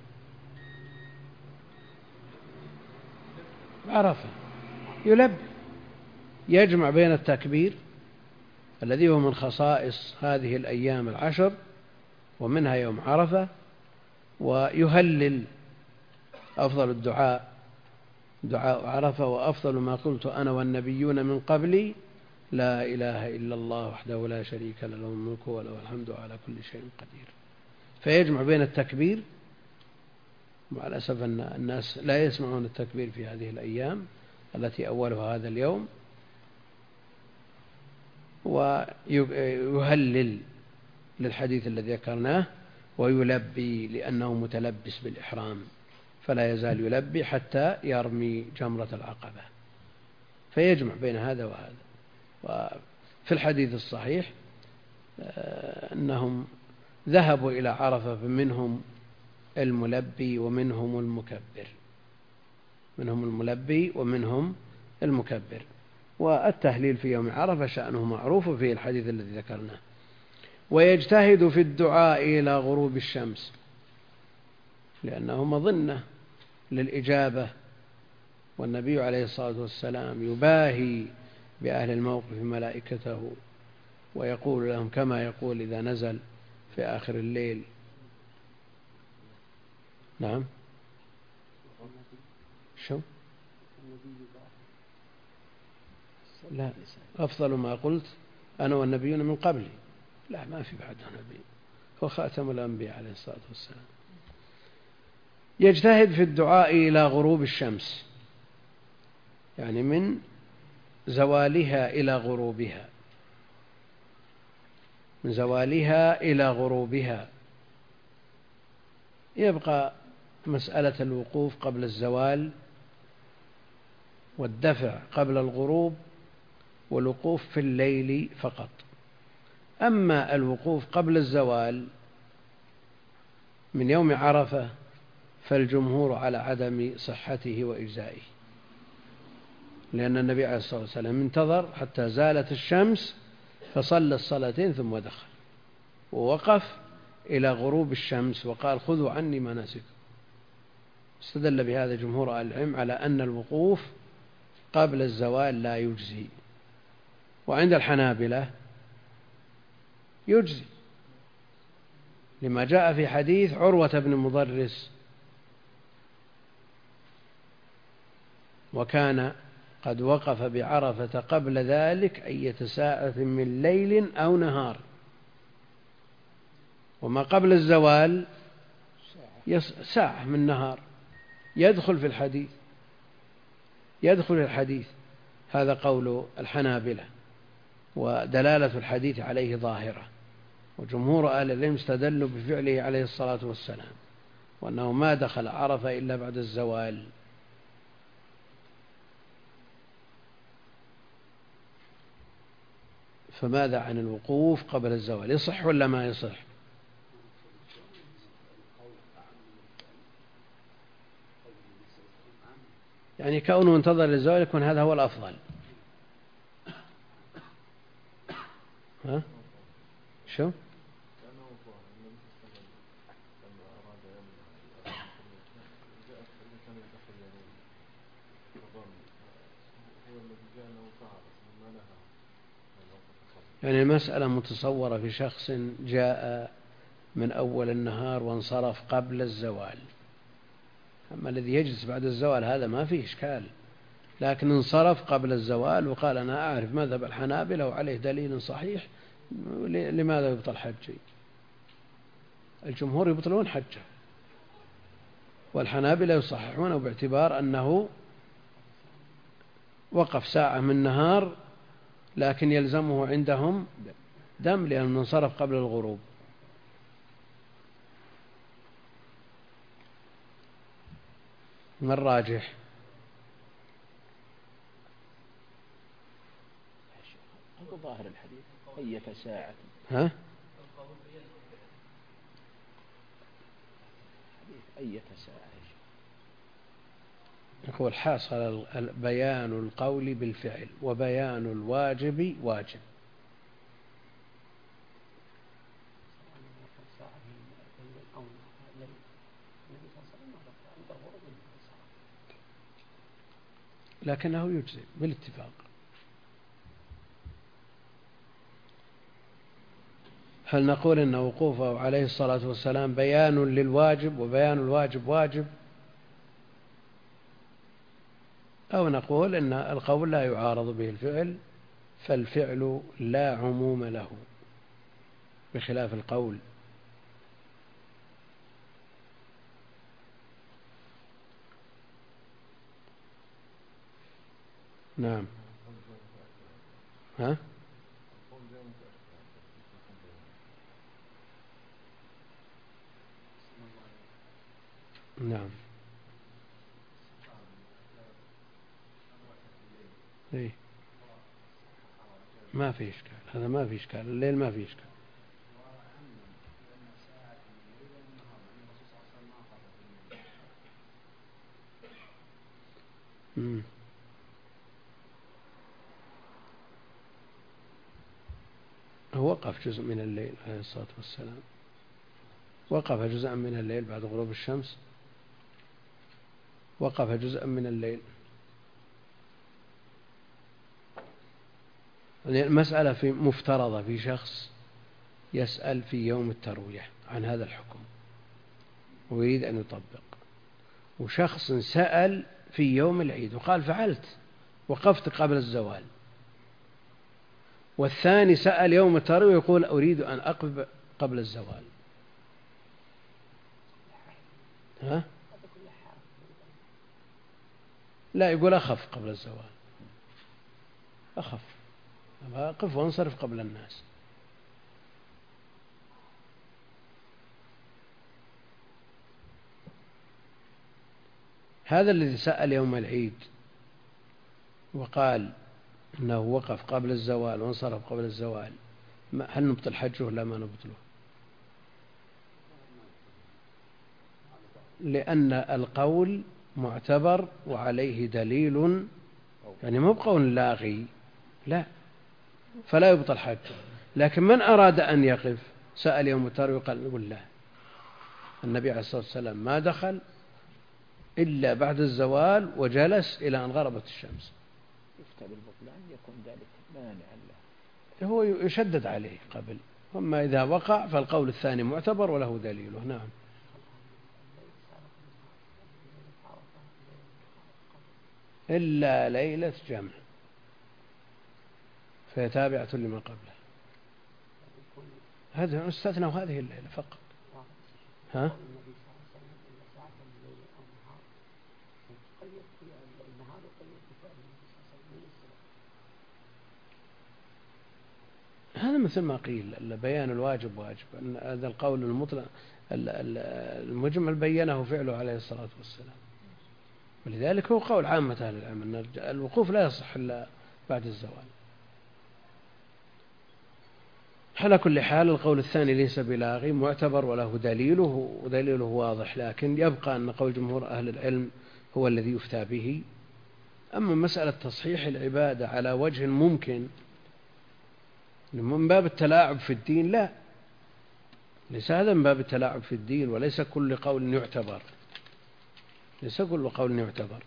عرفة يلبي، يجمع بين التكبير الذي هو من خصائص هذه الأيام العشر ومنها يوم عرفة، ويهلل. أفضل الدعاء دعاء عرفة، وأفضل ما قلت أنا والنبيون من قبلي لا إله إلا الله وحده لا شريك له له الملك وله الحمد على كل شيء قدير. فيجمع بين التكبير، مع الأسف أن الناس لا يسمعون التكبير في هذه الأيام التي أولها هذا اليوم، ويهلل للحديث الذي ذكرناه، ويلبي لأنه متلبس بالإحرام، فلا يزال يلبي حتى يرمي جمرة العقبة، فيجمع بين هذا وهذا. وفي الحديث الصحيح أنهم ذهبوا إلى عرفة فمنهم الملبي ومنهم المكبر منهم الملبي ومنهم المكبر. والتهليل في يوم عرفة شأنه معروف في الحديث الذي ذكرناه. ويجتهد في الدعاء إلى غروب الشمس، لأنه مظنة للإجابة، والنبي عليه الصلاة والسلام يباهي بأهل الموقف ملائكته ويقول لهم كما يقول إذا نزل في آخر الليل. نعم شو لا أفضل ما قلت أنا والنبيون من قبلي، لا ما في بعد نبي، هو خاتم الأنبياء عليه الصلاة والسلام. يجتهد في الدعاء إلى غروب الشمس، يعني من زوالها إلى غروبها من زوالها إلى غروبها. يبقى مسألة الوقوف قبل الزوال والدفع قبل الغروب والوقوف في الليل فقط. أما الوقوف قبل الزوال من يوم عرفة فالجمهور على عدم صحته وإجزائه، لأن النبي عليه الصلاة والسلام انتظر حتى زالت الشمس فصلى الصلاتين ثم دخل، ووقف إلى غروب الشمس وقال خذوا عني مناسككم. استدل بهذا جمهور أهل العلم على أن الوقوف قبل الزوال لا يجزي، وعند الحنابلة يجزي لما جاء في حديث عروة بن مضرس، وكان قد وقف بعرفة قبل ذلك أية ساعة من ليل أو نهار، وما قبل الزوال ساعة من نهار يدخل في الحديث يدخل في الحديث هذا قول الحنابلة، ودلالة الحديث عليه ظاهرة. وجمهور أهل العلم استدلوا بفعله عليه الصلاة والسلام، وأنه ما دخل عرفة إلا بعد الزوال. فماذا عن الوقوف قبل الزوال؟ يصح ولا ما يصح؟ يعني كونه انتظر للزوال يكون هذا هو الأفضل. ها؟ شو؟ يعني المسألة متصورة في شخص جاء من أول النهار وانصرف قبل الزوال، أما الذي يجلس بعد الزوال هذا ما فيه إشكال، لكن انصرف قبل الزوال وقال أنا أعرف مذهب الحنابلة وعليه دليل صحيح، لماذا يبطل حجي؟ الجمهور يبطلون حجه، والحنابلة يصححونه باعتبار أنه وقف ساعة من نهار لكن يلزمه عندهم دم لأنه انصرف قبل الغروب. ما الراجح؟ هذا ظاهر الحديث أية ساعة. ها؟ أية ساعة. يقول حاصل بيان القول بالفعل وبيان الواجب واجب. لكنه يجزئ بالاتفاق. هل نقول أن وقوفه عليه الصلاة والسلام بيان للواجب وبيان الواجب واجب، أو نقول أن القول لا يعارض به الفعل فالفعل لا عموم له بخلاف القول؟ نعم. ها؟ نعم. إيه؟ ما في إشكال، هذا ما في إشكال، الليل ما في إشكال. مم. هو وقف جزء من الليل عليه الصلاة والسلام، وقف جزءا من الليل بعد غروب الشمس، وقف جزءا من الليل. المسألة في مفترضة في شخص يسأل في يوم التروية عن هذا الحكم ويريد أن يطبق، وشخص سأل في يوم العيد وقال فعلت وقفت قبل الزوال، والثاني سأل يوم التروية ويقول أريد أن أقف قبل الزوال. ها؟ لا، يقول أخف قبل الزوال، أخف، أقف وانصرف قبل الناس. هذا الذي سأل يوم العيد وقال أنه وقف قبل الزوال وانصرف قبل الزوال، هل نبطل حجه ولا ما نبطله؟ لأن القول معتبر وعليه دليل، يعني ما بقول لاغي، لا، فلا يبطل حجه. لكن من أراد أن يقف سأل يوم التروية قال نقول لا، النبي عليه الصلاة والسلام ما دخل إلا بعد الزوال وجلس إلى أن غربت الشمس. يفتى بالبطلان يكون ذلك مانعا له، هو يشدد عليه قبل، أما إذا وقع فالقول الثاني معتبر وله دليله. نعم. إلا ليلة جمع فهي تابعة لما قبله، هذا استثنى هذه الليلة فقط. ها؟ هذا مثل ما قيل بيان الواجب واجب، أن هذا القول المطلق المجمل بينه فعله عليه الصلاة والسلام، ولذلك هو قول عامة أهل العلم أن الوقوف لا يصح إلا بعد الزوال. على كل حال القول الثاني ليس بلاغي، معتبر وله دليله ودليله واضح، لكن يبقى أن قول جمهور أهل العلم هو الذي يفتى به. أما مسألة تصحيح العبادة على وجه ممكن من باب التلاعب في الدين، لا، ليس هذا من باب التلاعب في الدين، وليس كل قول يعتبر، ليس كل قول يعتبر.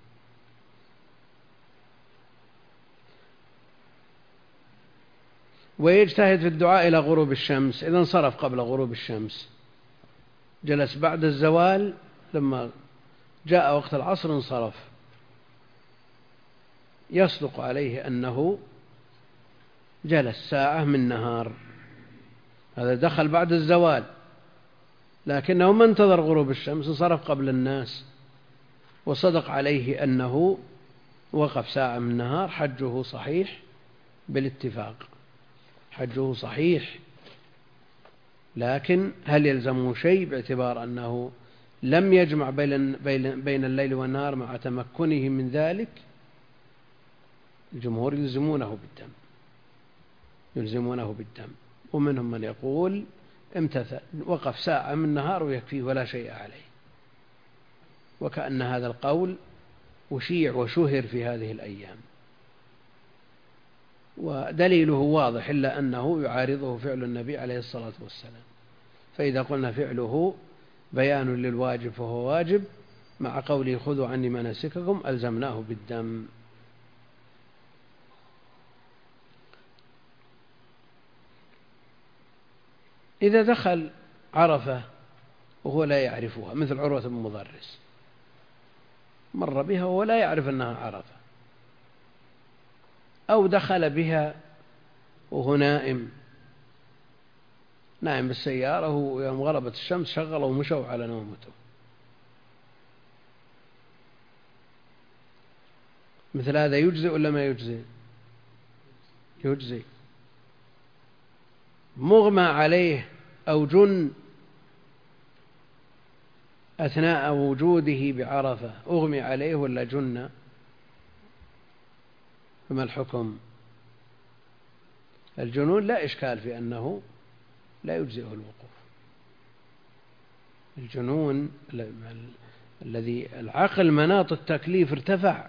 ويجتهد في الدعاء إلى غروب الشمس، إذا انصرف قبل غروب الشمس جلس بعد الزوال، لما جاء وقت العصر انصرف، يصدق عليه أنه جلس ساعة من نهار، هذا دخل بعد الزوال، لكنه ما انتظر غروب الشمس، انصرف قبل الناس، وصدق عليه أنه وقف ساعة من النهار، حجه صحيح بالاتفاق، حجه صحيح. لكن هل يلزمه شيء باعتبار أنه لم يجمع بين الليل والنهار مع تمكنه من ذلك؟ الجمهور يلزمونه بالدم، يلزمونه بالدم، ومنهم من يقول امتثل، وقف ساعة من النهار ويكفيه ولا شيء عليه. وكأن هذا القول أشيع وشهر في هذه الأيام، ودليله واضح، إلا أنه يعارضه فعل النبي عليه الصلاة والسلام. فإذا قلنا فعله بيان للواجب فهو واجب، مع قوله خذوا عني مناسككم ألزمناه بالدم. إذا دخل عرفة وهو لا يعرفها، مثل عروة بن مضرس، مر بها وهو لا يعرف أنها عرفة، أو دخل بها وهو نائم نائم بالسيارة، ويوم غربت الشمس شغلوا ومشوا على نومته، مثل هذا يجزئ ولا ما يجزئ؟ يجزئ. مغمى عليه أو جن أثناء وجوده بعرفة، أغمي عليه ولا جن، فما الحكم؟ الجنون لا إشكال في أنه لا يجزئه الوقوف. الجنون الذي العقل مناط التكليف ارتفع،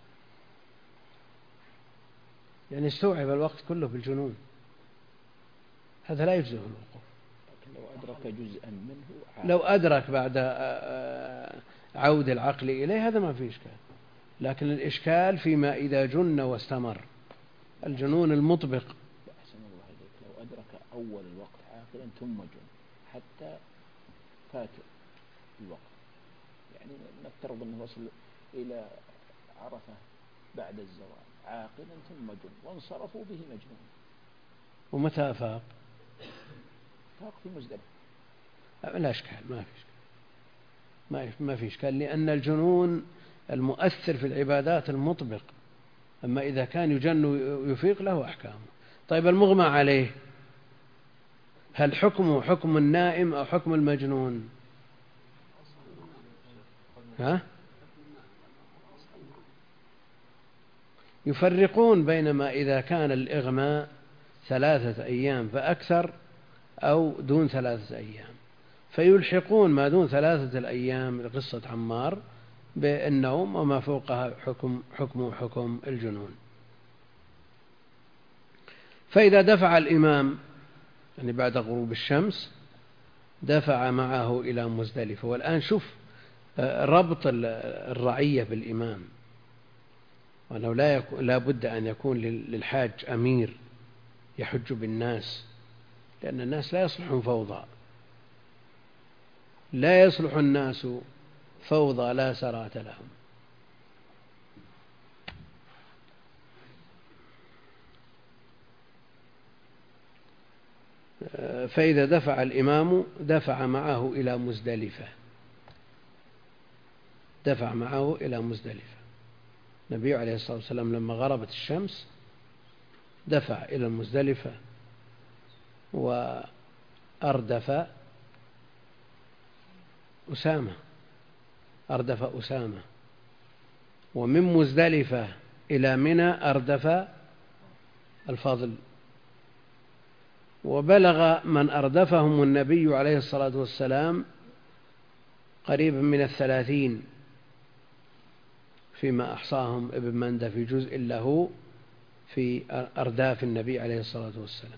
يعني استوعب الوقت كله بالجنون، هذا لا يجزئه الوقوف. لو أدرك جزءا منه عاد. لو أدرك بعد عود العقل إليه هذا ما فيه إشكال، لكن الإشكال فيما إذا جن واستمر، الجنون المطبق. أحسن الله إليك، لو أدرك أول الوقت عاقلا ثم جن حتى فات الوقت، يعني نفترض أنه وصل إلى عرفة بعد الزوال عاقلا ثم جن وانصرفوا به مجنون. ومتى أفاق؟ فاق في مزدلفة. لا إشكال، ما في إشكال، ما في إشكال، لأن الجنون المؤثر في العبادات المطبق، أما إذا كان يجن يفيق له أحكامه. طيب المغمى عليه هل حكمه حكم النائم أو حكم المجنون؟ ها؟ يفرقون بينما إذا كان الإغماء ثلاثة أيام فأكثر أو دون ثلاثة أيام، فيلحقون ما دون ثلاثة الأيام لقصة عمار بالنوم، وما فوقها حكم حكم حكم الجنون. فإذا دفع الإمام يعني بعد غروب الشمس دفع معه إلى مزدلفة. والآن شوف ربط الرعية بالإمام، وأنه لا لا بد أن يكون للحاج أمير يحج بالناس، لأن الناس لا يصلحون فوضى، لا يصلح الناس فوضى لا سرات لهم. فإذا دفع الإمام دفع معه إلى مزدلفة، دفع معه إلى مزدلفة. النبي عليه الصلاة والسلام لما غربت الشمس دفع إلى المزدلفة وأردف أسامة، أردف أسامة، ومن مزدلفة إلى منى أردف الفضل، وبلغ من أردفهم النبي عليه الصلاة والسلام قريبا من الثلاثين فيما أحصاهم ابن مندى في جزء له في أرداف النبي عليه الصلاة والسلام.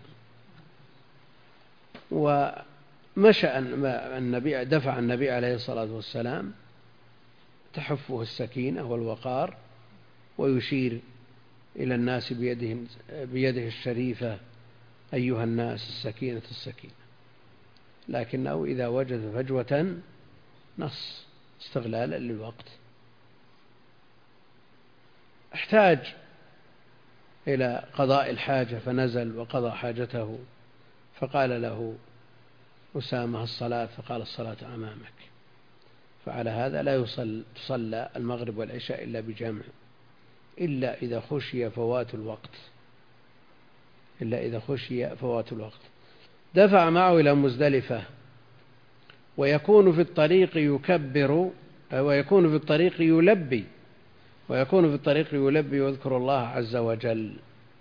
ومشى النبي دفع النبي عليه الصلاة والسلام تحفه السكينة والوقار، ويشير إلى الناس بيده, بيده الشريفة أيها الناس السكينة السكينة، لكنه إذا وجد فجوة نص استغلالا للوقت. احتاج إلى قضاء الحاجة فنزل وقضى حاجته، فقال له أسامة الصلاة، فقال الصلاة أمامك. فعلى هذا لا يصل تصلى المغرب والعشاء إلا بجمع، إلا إذا خشي فوات الوقت إلا إذا خشي فوات الوقت. دفع معه إلى مزدلفة، ويكون في الطريق يكبر، ويكون في الطريق يلبي ويكون في الطريق يلبي ويذكر الله عز وجل.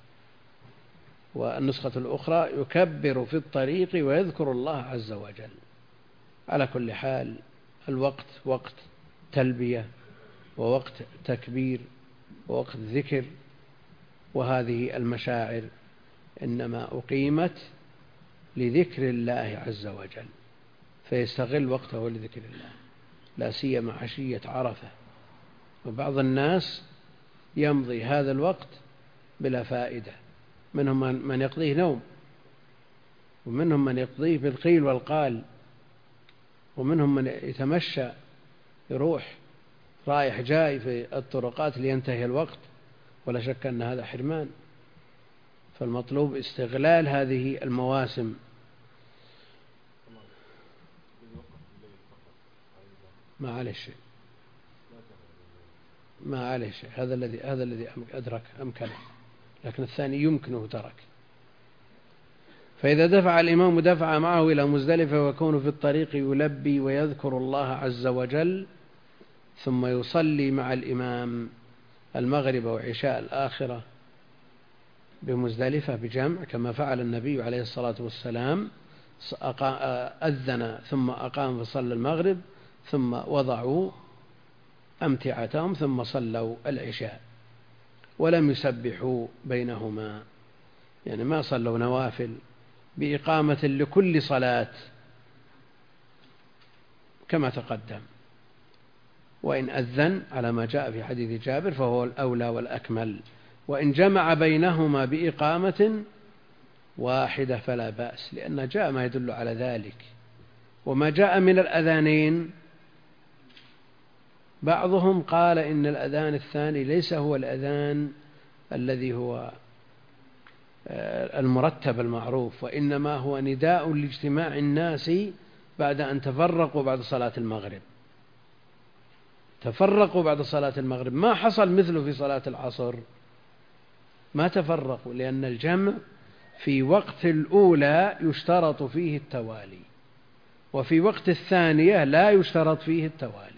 والنسخة الأخرى يكبر في الطريق ويذكر الله عز وجل. على كل حال الوقت وقت تلبية ووقت تكبير ووقت ذكر، وهذه المشاعر إنما أقيمت لذكر الله عز وجل، فيستغل وقته لذكر الله، لا سيما عشية عرفة. وبعض الناس يمضي هذا الوقت بلا فائدة، منهم من يقضيه نوم، ومنهم من يقضيه بالقيل والقال، ومنهم من يتمشى يروح رايح جاي في الطرقات لينتهي الوقت، ولا شك أن هذا حرمان. فالمطلوب استغلال هذه المواسم. ما عليه شيء ما عليه شيء هذا الذي هذا الذي أدرك أمكنه، لكن الثاني يمكنه ترك. فإذا دفع الإمام دفع معه إلى مزدلفة، ويكون في الطريق يلبي ويذكر الله عز وجل، ثم يصلي مع الإمام المغرب وعشاء الآخرة بمزدلفة بجمع، كما فعل النبي عليه الصلاة والسلام. أذن ثم أقام فصلى المغرب، ثم وضعوا أمتعتهم ثم صلوا العشاء، ولم يسبحوا بينهما، يعني ما صلوا نوافل بإقامة لكل صلاة كما تقدم. وإن أذن على ما جاء في حديث جابر فهو الأولى والأكمل، وإن جمع بينهما بإقامة واحدة فلا بأس، لأن جاء ما يدل على ذلك. وما جاء من الأذانين بعضهم قال إن الأذان الثاني ليس هو الأذان الذي هو المرتب المعروف، وإنما هو نداء لاجتماع الناس بعد أن تفرقوا بعد صلاة المغرب. تفرقوا بعد صلاة المغرب، ما حصل مثله في صلاة العصر، ما تفرقوا، لأن الجمع في وقت الأولى يشترط فيه التوالي، وفي وقت الثانية لا يشترط فيه التوالي.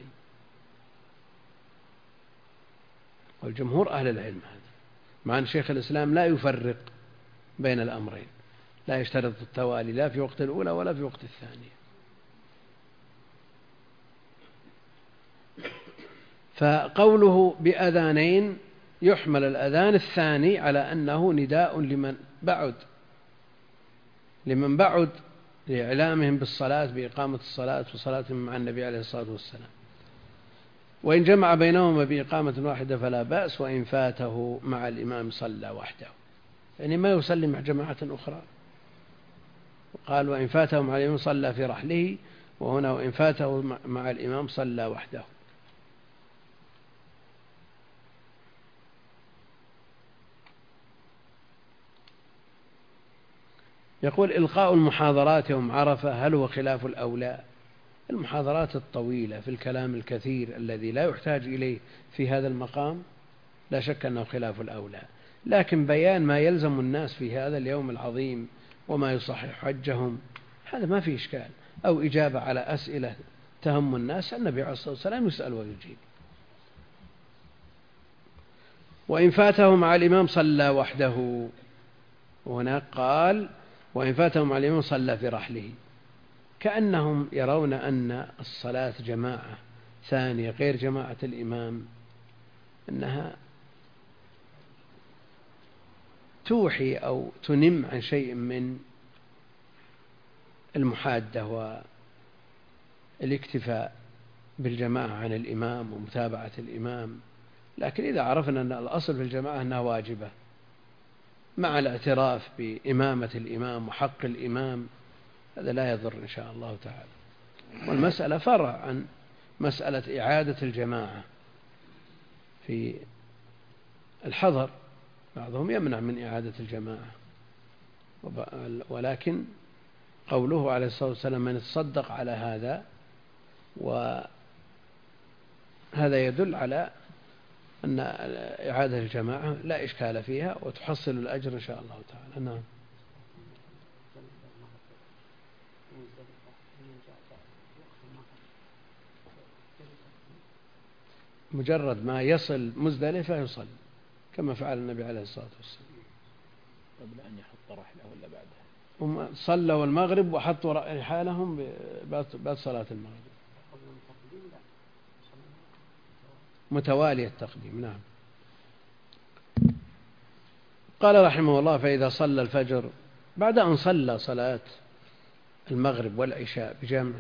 والجمهور أهل العلم هذا، مع أن شيخ الإسلام لا يفرق بين الأمرين، لا يشترط التوالي لا في وقت الأولى ولا في وقت الثانية. فقوله بأذانين يحمل الأذان الثاني على أنه نداء لمن بعد لمن بعد لإعلامهم بالصلاة، بإقامة الصلاة وصلاتهم مع النبي عليه الصلاة والسلام. وإن جمع بينهما بإقامة واحدة فلا بأس، وإن فاته مع الإمام صلى وحده، يعني ما يصلي مع جماعة أخرى. قال وإن فاته مع الإمام صلى في رحله، وهنا وإن فاته مع الإمام صلى وحده. يقول إلقاء المحاضرات يوم عرفة هل هو خلاف الأولى؟ المحاضرات الطويلة في الكلام الكثير الذي لا يحتاج إليه في هذا المقام لا شك أنه خلاف الأولى، لكن بيان ما يلزم الناس في هذا اليوم العظيم وما يصحح حجهم هذا ما فيه إشكال، أو إجابة على أسئلة تهم الناس، النبي عليه الصلاة والسلام يسأل ويجيب. وإن فاته مع الإمام صلى وحده، وهناك قال وإن فاته مع الإمام صلى في رحله، كأنهم يرون أن الصلاة جماعة ثانية غير جماعة الإمام أنها توحي أو تنم عن شيء من المحادة والاكتفاء بالجماعة عن الإمام ومتابعة الإمام. لكن إذا عرفنا أن الأصل في الجماعة أنها واجبة مع الاعتراف بإمامة الإمام وحق الإمام، هذا لا يضر إن شاء الله تعالى. والمسألة فرع عن مسألة إعادة الجماعة في الحضر، بعضهم يمنع من إعادة الجماعة، ولكن قوله عليه الصلاة والسلام من تصدق على هذا، وهذا يدل على أن إعادة الجماعة لا إشكال فيها وتحصل الأجر إن شاء الله تعالى. نعم. مجرد ما يصل مزدلفة يصل كما فعل النبي عليه الصلاة والسلام قبل أن يحط رحله ولا بعدها. هم صلوا المغرب وحطوا رحالهم بعد صلاة المغرب متوالي التقديم. نعم. قال رحمه الله فإذا صلى الفجر بعد أن صلى صلاة المغرب والعشاء بجمع،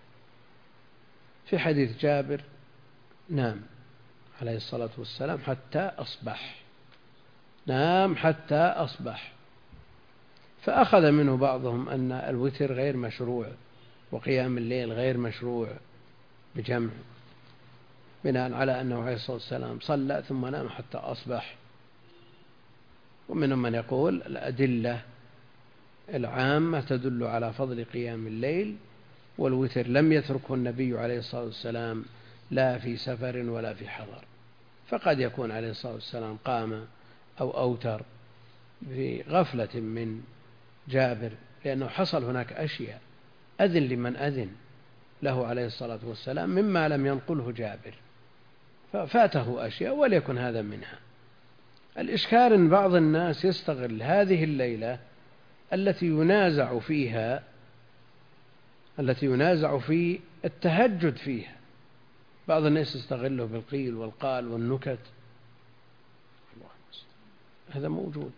في حديث جابر نام عليه الصلاة والسلام حتى أصبح، نام حتى أصبح، فأخذ منه بعضهم أن الوتر غير مشروع وقيام الليل غير مشروع بجمع، بناء على أنه عليه الصلاة والسلام صلى ثم نام حتى أصبح. ومنهم من يقول الأدلة العامة تدل على فضل قيام الليل، والوتر لم يتركه النبي عليه الصلاة والسلام لا في سفر ولا في حضر، فقد يكون عليه الصلاة والسلام قام أو أوتر في غفلة من جابر، لأنه حصل هناك أشياء أذن لمن أذن له عليه الصلاة والسلام مما لم ينقله جابر، ففاته أشياء وليكن هذا منها. الإشكال أن بعض الناس يستغل هذه الليلة التي ينازع فيها التي ينازع في التهجد فيها، بعض الناس يستغله بالقيل والقال والنكت، هذا موجود.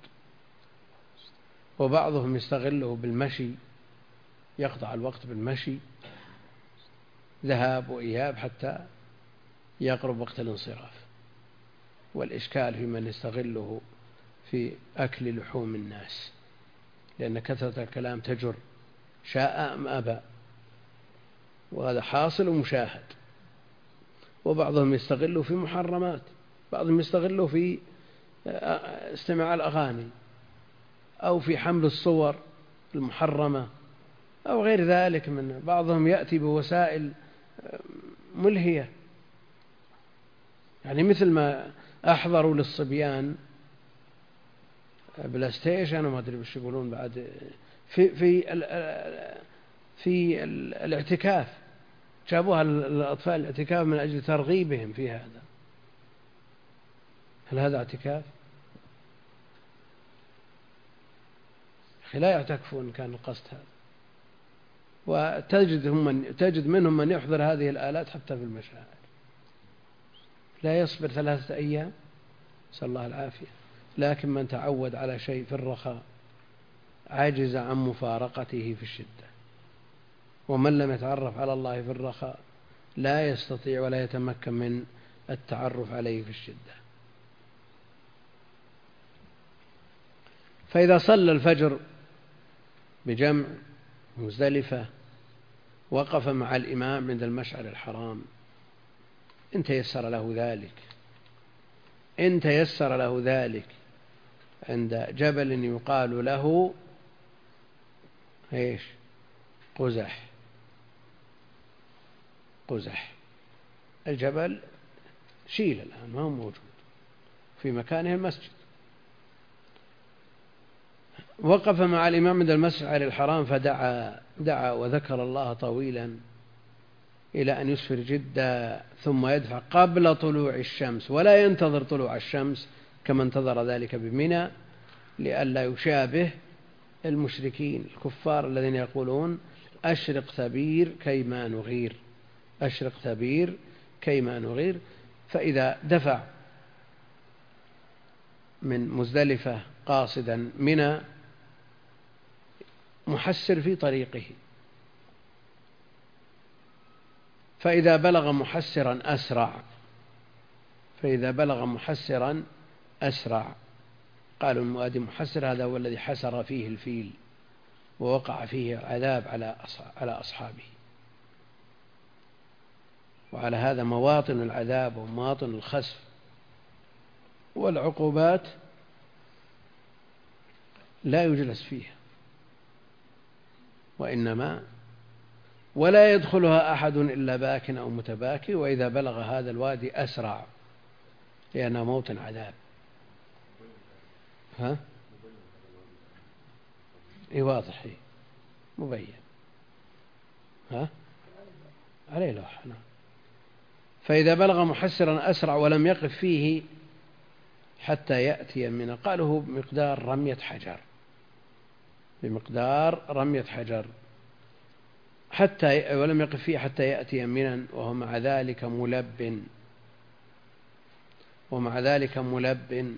وبعضهم يستغله بالمشي، يقطع الوقت بالمشي ذهاب وإياب حتى يقرب وقت الانصراف. والإشكال في من يستغله في أكل لحوم الناس، لأن كثرة الكلام تجر شاء أم أبى، وهذا حاصل ومشاهد. وبعضهم يستغله في محرمات، بعضهم يستغله في استماع الأغاني أو في حمل الصور المحرمة أو غير ذلك من بعضهم يأتي بوسائل ملهية، يعني مثل ما أحضروا للصبيان بلاي ستيشن وما أدري وش يقولون بعد في في في الاعتكاف، جابوها للأطفال الاعتكاف من أجل ترغيبهم في هذا. هل هذا اعتكاف؟ لا يعتكفون كان القصد هذا. وتجد من تجد منهم من يحضر هذه الآلات حتى في المشاعر، لا يصبر ثلاثة أيام نسأل الله العافية. لكن من تعود على شيء في الرخاء عاجز عن مفارقته في الشدة، ومن لم يتعرف على الله في الرخاء لا يستطيع ولا يتمكن من التعرف عليه في الشدة. فإذا صلى الفجر بجمع مزدلفة وقف مع الإمام عند المشعر الحرام إن تيسر له ذلك إن تيسر له ذلك عند جبل يقال له إيش قزح قزح الجبل شيل الآن ما هو موجود في مكانه المسجد. وقف مع الإمام عند المشعر الحرام فدعا دعا وذكر الله طويلا إلى أن يسفر جدا ثم يدفع قبل طلوع الشمس، ولا ينتظر طلوع الشمس كما انتظر ذلك بمنى، لئلا يشابه المشركين الكفار الذين يقولون أشرق ثبير كيما نغير أشرق ثبير كيما نغير. فإذا دفع من مزدلفة قاصدا منى محسر في طريقه، فإذا بلغ محسرا أسرع فإذا بلغ محسرا أسرع قالوا المؤدي محسر هذا هو الذي حسر فيه الفيل ووقع فيه العذاب على على أصحابه. وعلى هذا مواطن العذاب ومواطن الخسف والعقوبات لا يجلس فيها، وإنما ولا يدخلها أحد إلا باك أو متباكي، وإذا بلغ هذا الوادي أسرع لأنه موطن عذاب. ها؟ إيه واضح، إيه مبين. ها؟ عليه لوح. فإذا بلغ محسرا أسرع ولم يقف فيه حتى يأتي من قاله بمقدار رمية حجر، بمقدار رمية حجر حتى ولم يقف فيه حتى يأتي منا وهو مع ذلك ملب ومع ذلك ملب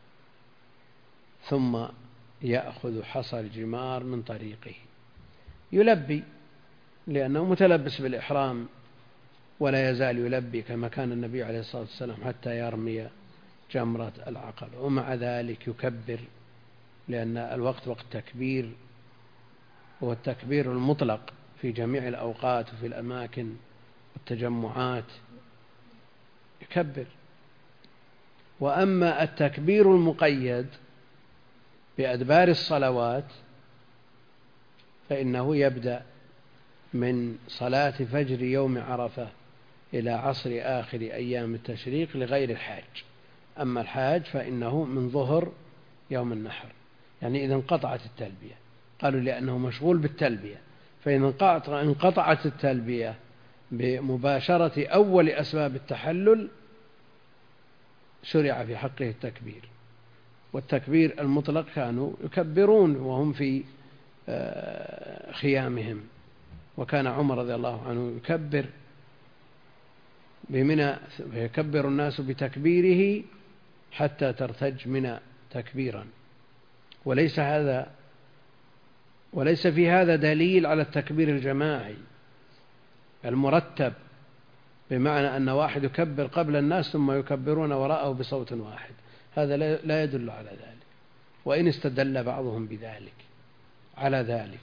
ثم يأخذ حصى الجمار من طريقه، يلبي لأنه متلبس بالإحرام ولا يزال يلبي كما كان النبي عليه الصلاة والسلام حتى يرمي جمرة العقبة، ومع ذلك يكبر لأن الوقت وقت تكبير، هو التكبير المطلق في جميع الأوقات وفي الأماكن والتجمعات يكبر. وأما التكبير المقيد بأدبار الصلوات فإنه يبدأ من صلاة فجر يوم عرفة إلى عصر آخر أيام التشريق لغير الحاج. أما الحاج فإنه من ظهر يوم النحر، يعني إذا انقطعت التلبية، قالوا لأنه مشغول بالتلبية، فإن انقطعت التلبية بمباشرة أول أسباب التحلل شرع في حقه التكبير. والتكبير المطلق كانوا يكبرون وهم في خيامهم، وكان عمر رضي الله عنه يكبر بمنى، يكبر الناس بتكبيره حتى ترتج منى تكبيرا. وليس هذا وليس في هذا دليل على التكبير الجماعي المرتب، بمعنى أن واحد يكبر قبل الناس ثم يكبرون وراءه بصوت واحد، هذا لا يدل على ذلك، وإن استدل بعضهم بذلك على ذلك،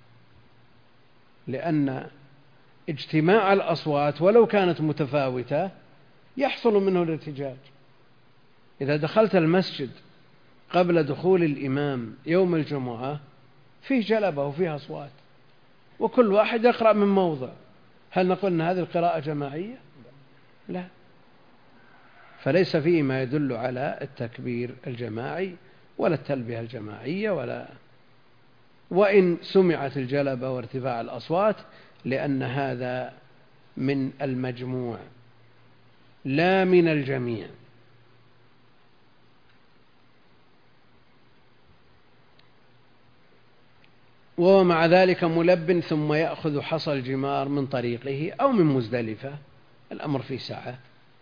لأن اجتماع الأصوات ولو كانت متفاوتة يحصل منه الارتجاج. إذا دخلت المسجد قبل دخول الإمام يوم الجمعة فيه جلبة وفيه أصوات وكل واحد يقرأ من موضع، هل نقول أن هذه القراءة جماعية؟ لا، فليس فيه ما يدل على التكبير الجماعي ولا التلبية الجماعية، ولا وإن سمعت الجلبة وارتفاع الأصوات، لأن هذا من المجموع لا من الجميع. ومع ذلك ملب ثم يأخذ حصى الجمار من طريقه أو من مزدلفة، الأمر في ساعة،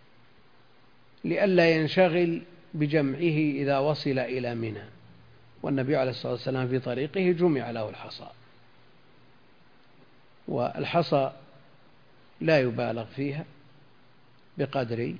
لئلا ينشغل بجمعه إذا وصل إلى منى، والنبي عليه الصلاة والسلام في طريقه جمع له الحصى، والحصى لا يبالغ فيها بقدر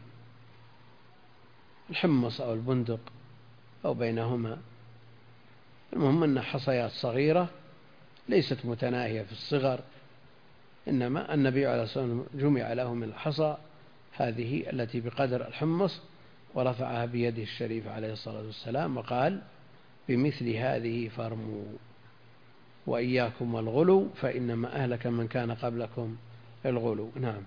الحمص أو البندق أو بينهما، المهم أن حصيات صغيرة ليست متناهية في الصغر، إنما النبي عليه الصلاة والسلام جمع له من الحصى هذه التي بقدر الحمص، ورفعها بيده الشريف عليه الصلاة والسلام وقال: بمثل هذه فارموا وإياكم والغلو فإنما أهلك من كان قبلكم الغلو. نعم.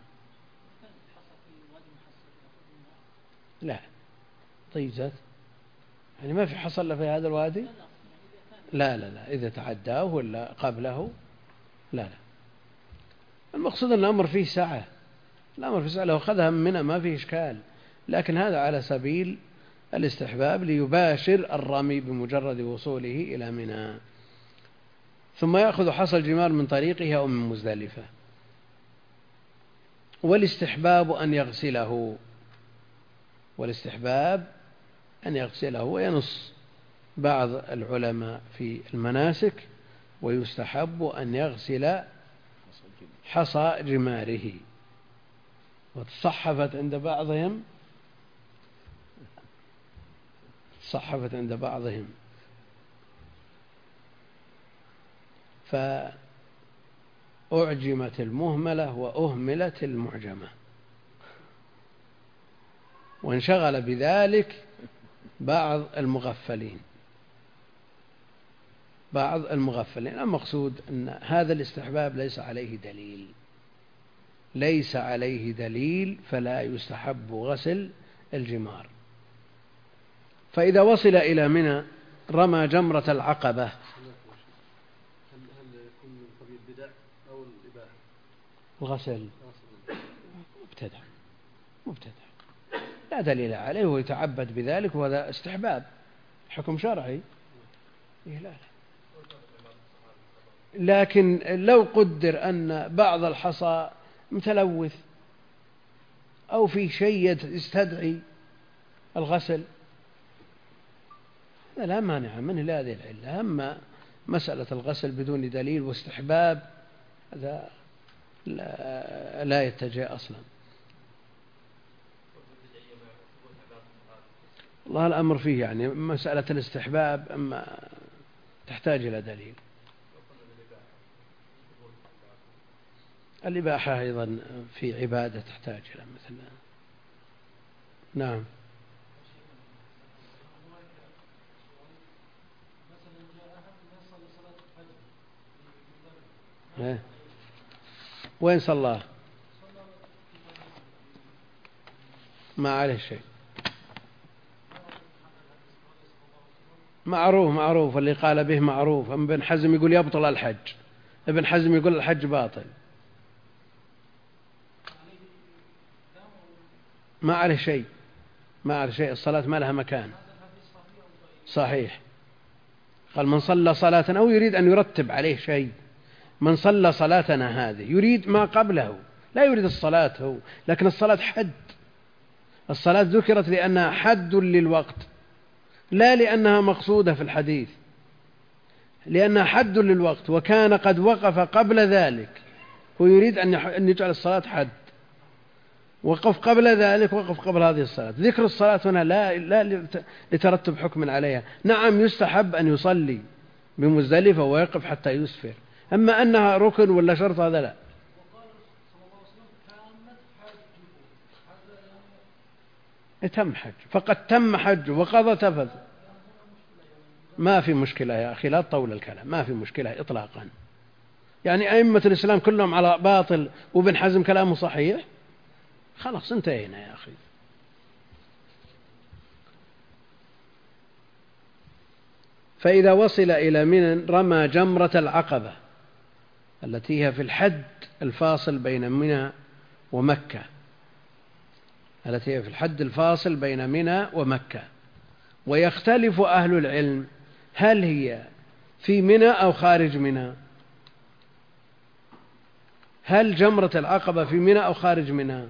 لا طيزت، يعني ما في حصل في هذا الوادي، لا لا لا إذا تعداه ولا قبله لا لا، المقصود أن الأمر فيه سعة، الأمر فيه سعة، لو أخذها منها ما فيه إشكال، لكن هذا على سبيل الاستحباب ليباشر الرمي بمجرد وصوله إلى منى. ثم يأخذ حصى الجمار من طريقه أو من مزدلفة. والاستحباب أن يغسله، والاستحباب أن يغسله، وينص بعض العلماء في المناسك: ويستحب أن يغسل حصى جماره. وتصحفت عند بعضهم صحفت عند بعضهم فأعجمت المهملة وأهملت المعجمة، وانشغل بذلك بعض المغفلين بعض المغفلين. المقصود أن هذا الاستحباب ليس عليه دليل ليس عليه دليل فلا يستحب غسل الجمار. فإذا وصل إلى منى رمى جمرة العقبة. هل يكون من قبيل البدع أو الإباحة؟ الغسل مبتدع مبتدع لا دليل عليه ويتعبد بذلك وهذا استحباب حكم شرعي. لا لا. لكن لو قدر أن بعض الحصى متلوث أو في شيء يستدعي الغسل لا مانع منه لهذه العلة. أما مسألة الغسل بدون دليل واستحباب هذا لا, لا يتجه أصلا. الله الأمر فيه يعني مسألة الاستحباب أما تحتاج إلى دليل. الإباحة أيضا في عبادة تحتاج إلى مثل. نعم. إيه؟ وين صلاه؟ ما عليه شيء. معروف معروف اللي قال به معروف. أما ابن حزم يقول يبطل الحج. ابن حزم يقول الحج باطل. ما عليه شيء ما عليه شيء. الصلاة ما لها مكان. صحيح. قال من صلى صلاة أو يريد أن يرتب عليه شيء. من صلى صلاتنا هذه يريد ما قبله لا يريد الصلاة هو. لكن الصلاة حد. الصلاة ذكرت لأنها حد للوقت لا لأنها مقصودة في الحديث. لأنها حد للوقت وكان قد وقف قبل ذلك ويريد أن يجعل الصلاة حد. وقف قبل ذلك وقف قبل هذه الصلاة. ذكر الصلاة هنا لا, لا لترتب حكم عليها. نعم يستحب أن يصلي بمزدلفة ويقف حتى يسفر. أما أنها ركن ولا شرط هذا لا. تم حج فقد تم حج وقضى تفذ. ما في مشكلة يا أخي لا تطول الكلام. ما في مشكلة إطلاقا. يعني أئمة الإسلام كلهم على باطل وابن حزم كلامه صحيح. خلاص انتهينا يا أخي. فإذا وصل إلى منى رمى جمرة العقبة التي هي في الحد الفاصل بين منى ومكة التي هي في الحد الفاصل بين منى ومكة. ويختلف أهل العلم هل هي في منى أو خارج منى. هل جمرة العقبة في منى أو خارج منى؟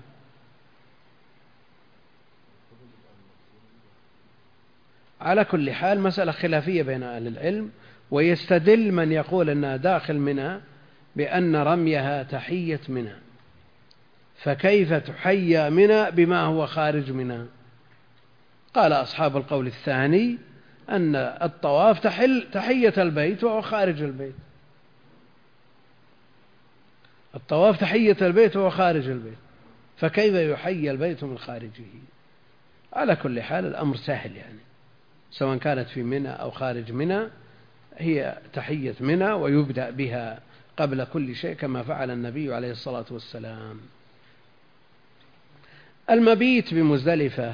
على كل حال مسألة خلافية بين أهل العلم. ويستدل من يقول أنها داخل منى بأن رميها تحية منى. فكيف تحيى منى بما هو خارج منى؟ قال أصحاب القول الثاني أن الطواف تحل تحية البيت وهو خارج البيت. الطواف تحية البيت وهو خارج البيت فكيف يحيى البيت من خارجه؟ على كل حال الأمر سهل يعني سواء كانت في منى أو خارج منى هي تحية منى ويبدأ بها قبل كل شيء كما فعل النبي عليه الصلاة والسلام. المبيت بمزدلفة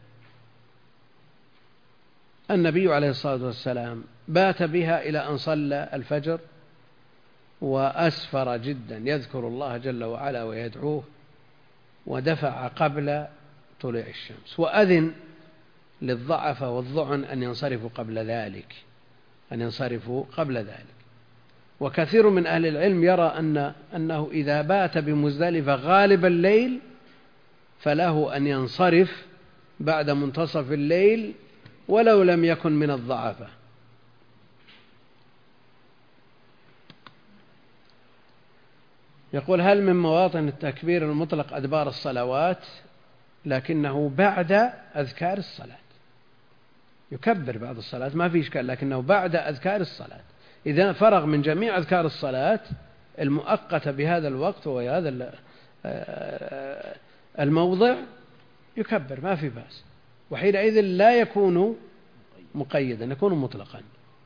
النبي عليه الصلاة والسلام بات بها إلى أن صلى الفجر وأسفر جدا يذكر الله جل وعلا ويدعوه ودفع قبل طلوع الشمس. وأذن للضعف والضعن أن ينصرفوا قبل ذلك أن ينصرفوا قبل ذلك. وكثير من أهل العلم يرى أن أنه إذا بات بمزدلفة غالب الليل فله أن ينصرف بعد منتصف الليل ولو لم يكن من الضعفة. يقول هل من مواطن التكبير المطلق أدبار الصلوات لكنه بعد أذكار الصلاة؟ يكبر بعد الصلاة ما في إشكال لكنه بعد أذكار الصلاة. إذا فرغ من جميع أذكار الصلاة المؤقتة بهذا الوقت وهذا الموضع يكبر ما في بأس، وحينئذ لا يكون مقيدا، يكون مطلقا.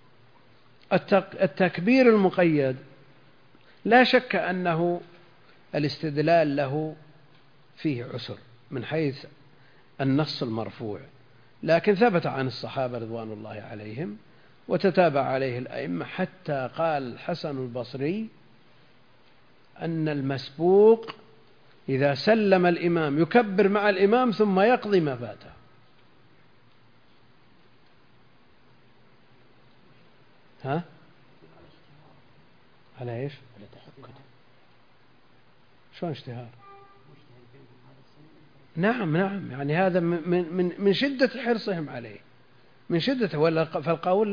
التكبير المقيد لا شك أنه الاستدلال له فيه عسر من حيث النص المرفوع، لكن ثبت عن الصحابة رضوان الله عليهم وتتابع عليه الأئمة، حتى قال الحسن البصري أن المسبوق إذا سلم الإمام يكبر مع الإمام ثم يقضي ما فاته. ها؟ على إيش؟ شلون اشتهار؟ نعم نعم، يعني هذا من من من شدة حرصهم عليه، من شدة، ولا فالقول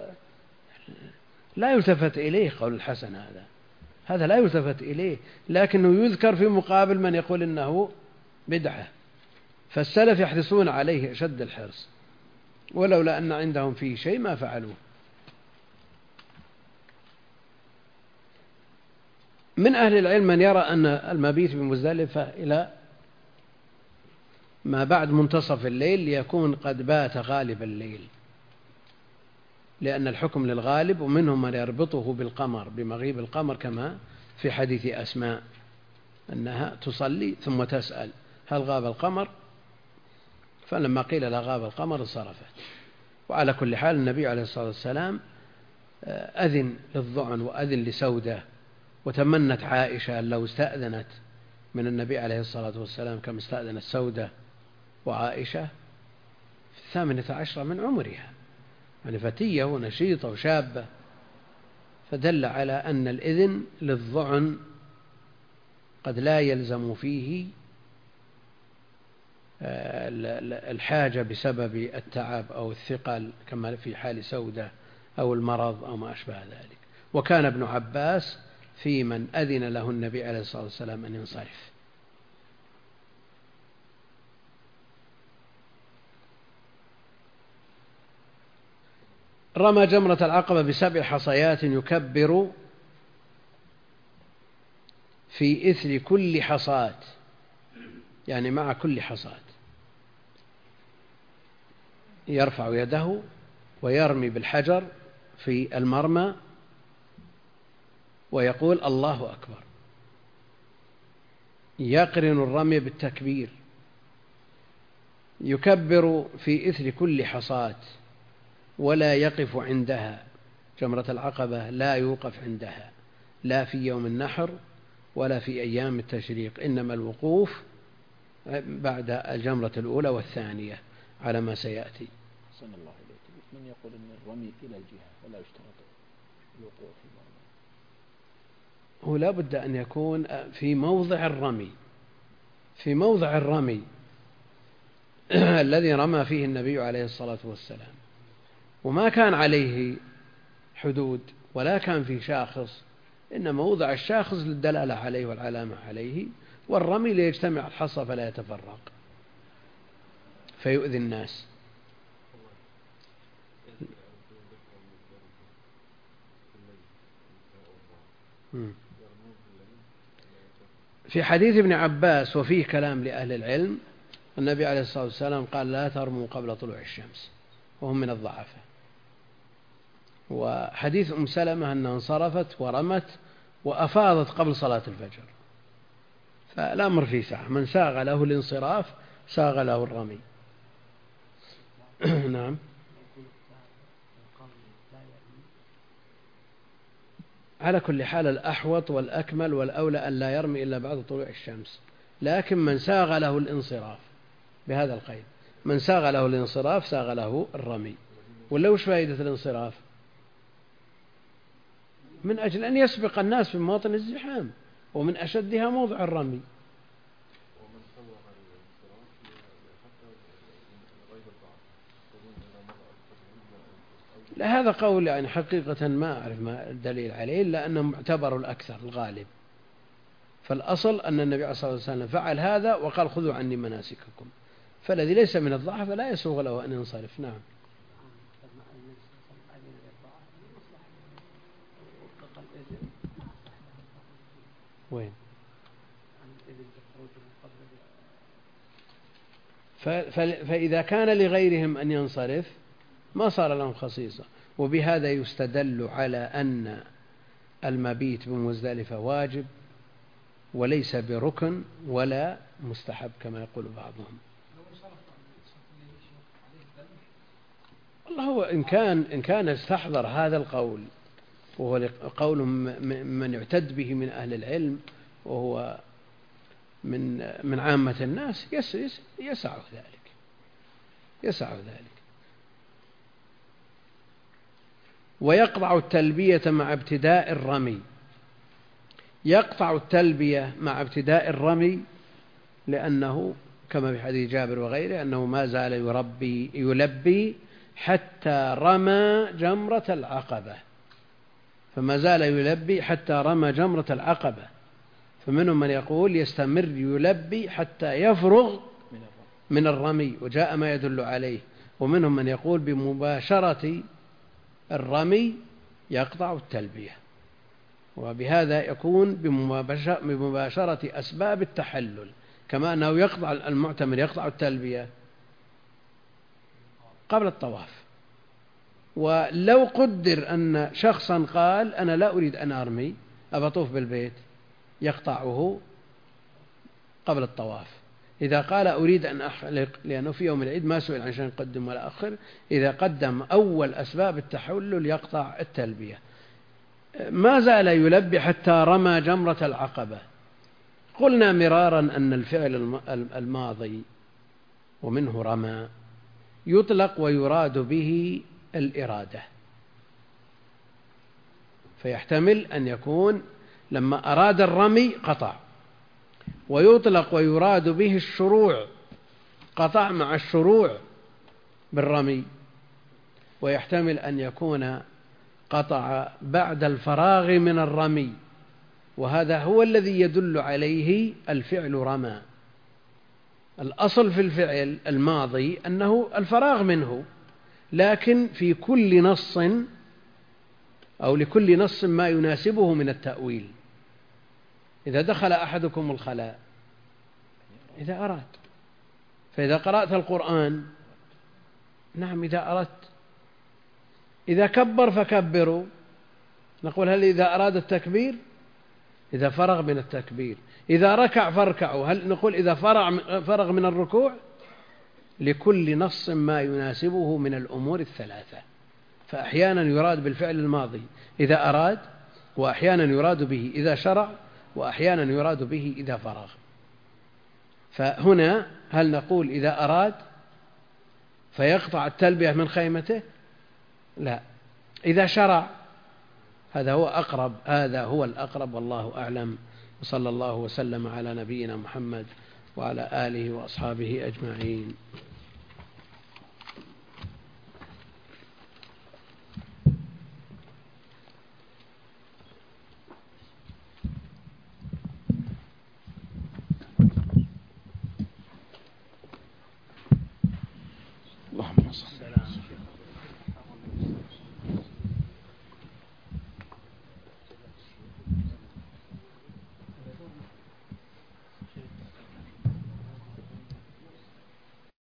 لا يلتفت إليه. قول الحسن هذا هذا لا يلتفت إليه، لكنه يذكر في مقابل من يقول إنه بدعة، فالسلف يحرصون عليه أشد الحرص، ولولا أن عندهم فيه شيء ما فعلوه. من أهل العلم من يرى أن المبيت بمزدلفة إلى ما بعد منتصف الليل ليكون قد بات غالب الليل، لأن الحكم للغالب، ومنهم من يربطه بالقمر، بمغيب القمر، كما في حديث أسماء أنها تصلي ثم تسأل هل غاب القمر، فلما قيل لا غاب القمر انصرفت. وعلى كل حال النبي عليه الصلاة والسلام أذن للضعن وأذن لسودة، وتمنت عائشة أن لو استأذنت من النبي عليه الصلاة والسلام كما استأذنت سودة وعائشة في الثامنة عشرة من عمرها، يعني فتية ونشيطة وشابة، فدل على أن الإذن للضعن قد لا يلزم فيه الحاجة بسبب التعب أو الثقل كما في حال سودة أو المرض أو ما أشبه ذلك. وكان ابن عباس في من أذن له النبي عليه الصلاة والسلام أن ينصرف. رمى جمرة العقبة بسبع حصيات يكبر في إثر كل حصاة، يعني مع كل حصاة يرفع يده ويرمي بالحجر في المرمى ويقول الله أكبر، يقرن الرمي بالتكبير، يكبر في إثر كل حصاة ولا يقف عندها. جمرة العقبة لا يوقف عندها، لا في يوم النحر ولا في أيام التشريق، إنما الوقوف بعد الجمرة الأولى والثانية على ما سيأتي. صلى الله عليه وسلم. من يقول أن الرمي إلى الجهة ولا يشترط الوقوف في المرمى؟ هو لا بد أن يكون في موضع الرمي، في موضع الرمي الذي رمى فيه النبي عليه الصلاة والسلام، وما كان عليه حدود ولا كان فيه شاخص، إنما وضع الشاخص للدلالة عليه والعلامة عليه، والرمي ليجتمع الحصى فلا يتفرق فيؤذي الناس. في حديث ابن عباس وفيه كلام لأهل العلم، النبي عليه الصلاة والسلام قال لا ترموا قبل طلوع الشمس وهم من الضعفاء. وحديث أم سلمة أنها انصرفت ورمت وأفاضت قبل صلاة الفجر، فالأمر فيه سعة، من ساغ له الانصراف ساغ له الرمي. نعم. على كل حال الأحوط والأكمل والأولى أن لا يرمي إلا بعد طلوع الشمس، لكن من ساغ له الانصراف بهذا القيد، من ساغ له الانصراف ساغ له الرمي. ولا وش فائدة الانصراف؟ من أجل أن يسبق الناس في مواطن الزحام، ومن أشدها موضع الرمي. لا هذا قول يعني حقيقة ما أعرف ما الدليل عليه، إلا أنه معتبر الأكثر الغالب. فالأصل أن النبي عليه الصلاة والسلام فعل هذا وقال خذوا عني مناسككم، فالذي ليس من الضعف لا يسوغ له أن ينصرف. نعم. وين؟ فإذا كان لغيرهم أن ينصرف ما صار لهم خصيصة. وبهذا يستدل على أن المبيت بمزدلفة واجب وليس بركن ولا مستحب كما يقول بعضهم. الله هو إن كان إن كان استحضر هذا القول، وهو قول من يعتد به من أهل العلم وهو من من عامة الناس، يسع ذلك يسع ذلك. ويقطع التلبية مع ابتداء الرمي. يقطع التلبية مع ابتداء الرمي لأنه كما في حديث جابر وغيره أنه ما زال يربي يلبي حتى رمى جمرة العقبة، فما زال يلبي حتى رمى جمرة العقبة. فمنهم من يقول يستمر يلبي حتى يفرغ من الرمي، وجاء ما يدل عليه. ومنهم من يقول بمباشرة الرمي يقطع التلبية، وبهذا يكون بمباشرة أسباب التحلل، كما أنه يقطع المعتمر يقطع التلبية قبل الطواف. ولو قدر أن شخصا قال أنا لا أريد أن أرمي أبطوف بالبيت، يقطعه قبل الطواف. إذا قال أريد أن أحلق لأنه في يوم العيد ما سئل عن شيء قدم ولا أخر، إذا قدم أول أسباب التحلل يقطع التلبية. ما زال يلبي حتى رمى جمرة العقبة. قلنا مرارا أن الفعل الماضي ومنه رمى يطلق ويراد به الإرادة، فيحتمل أن يكون لما أراد الرمي قطع، ويطلق ويراد به الشروع، قطع مع الشروع بالرمي، ويحتمل أن يكون قطع بعد الفراغ من الرمي، وهذا هو الذي يدل عليه الفعل رمى. الأصل في الفعل الماضي أنه الفراغ منه، لكن في كل نص أو لكل نص ما يناسبه من التأويل. إذا دخل أحدكم الخلاء إذا أراد، فإذا قرأت القرآن نعم إذا أردت، إذا كبر فكبروا، نقول هل إذا أراد التكبير؟ إذا فرغ من التكبير. إذا ركع فاركعوا، هل نقول إذا فرغ من الركوع؟ لكل نص ما يناسبه من الأمور الثلاثة. فأحيانا يراد بالفعل الماضي إذا أراد، وأحيانا يراد به إذا شرع، وأحيانا يراد به إذا فرغ. فهنا هل نقول إذا أراد فيقطع التلبية من خيمته؟ لا، إذا شرع. هذا هو أقرب، هذا هو الأقرب والله أعلم. وصلى الله وسلم على نبينا محمد وعلى آله وأصحابه أجمعين.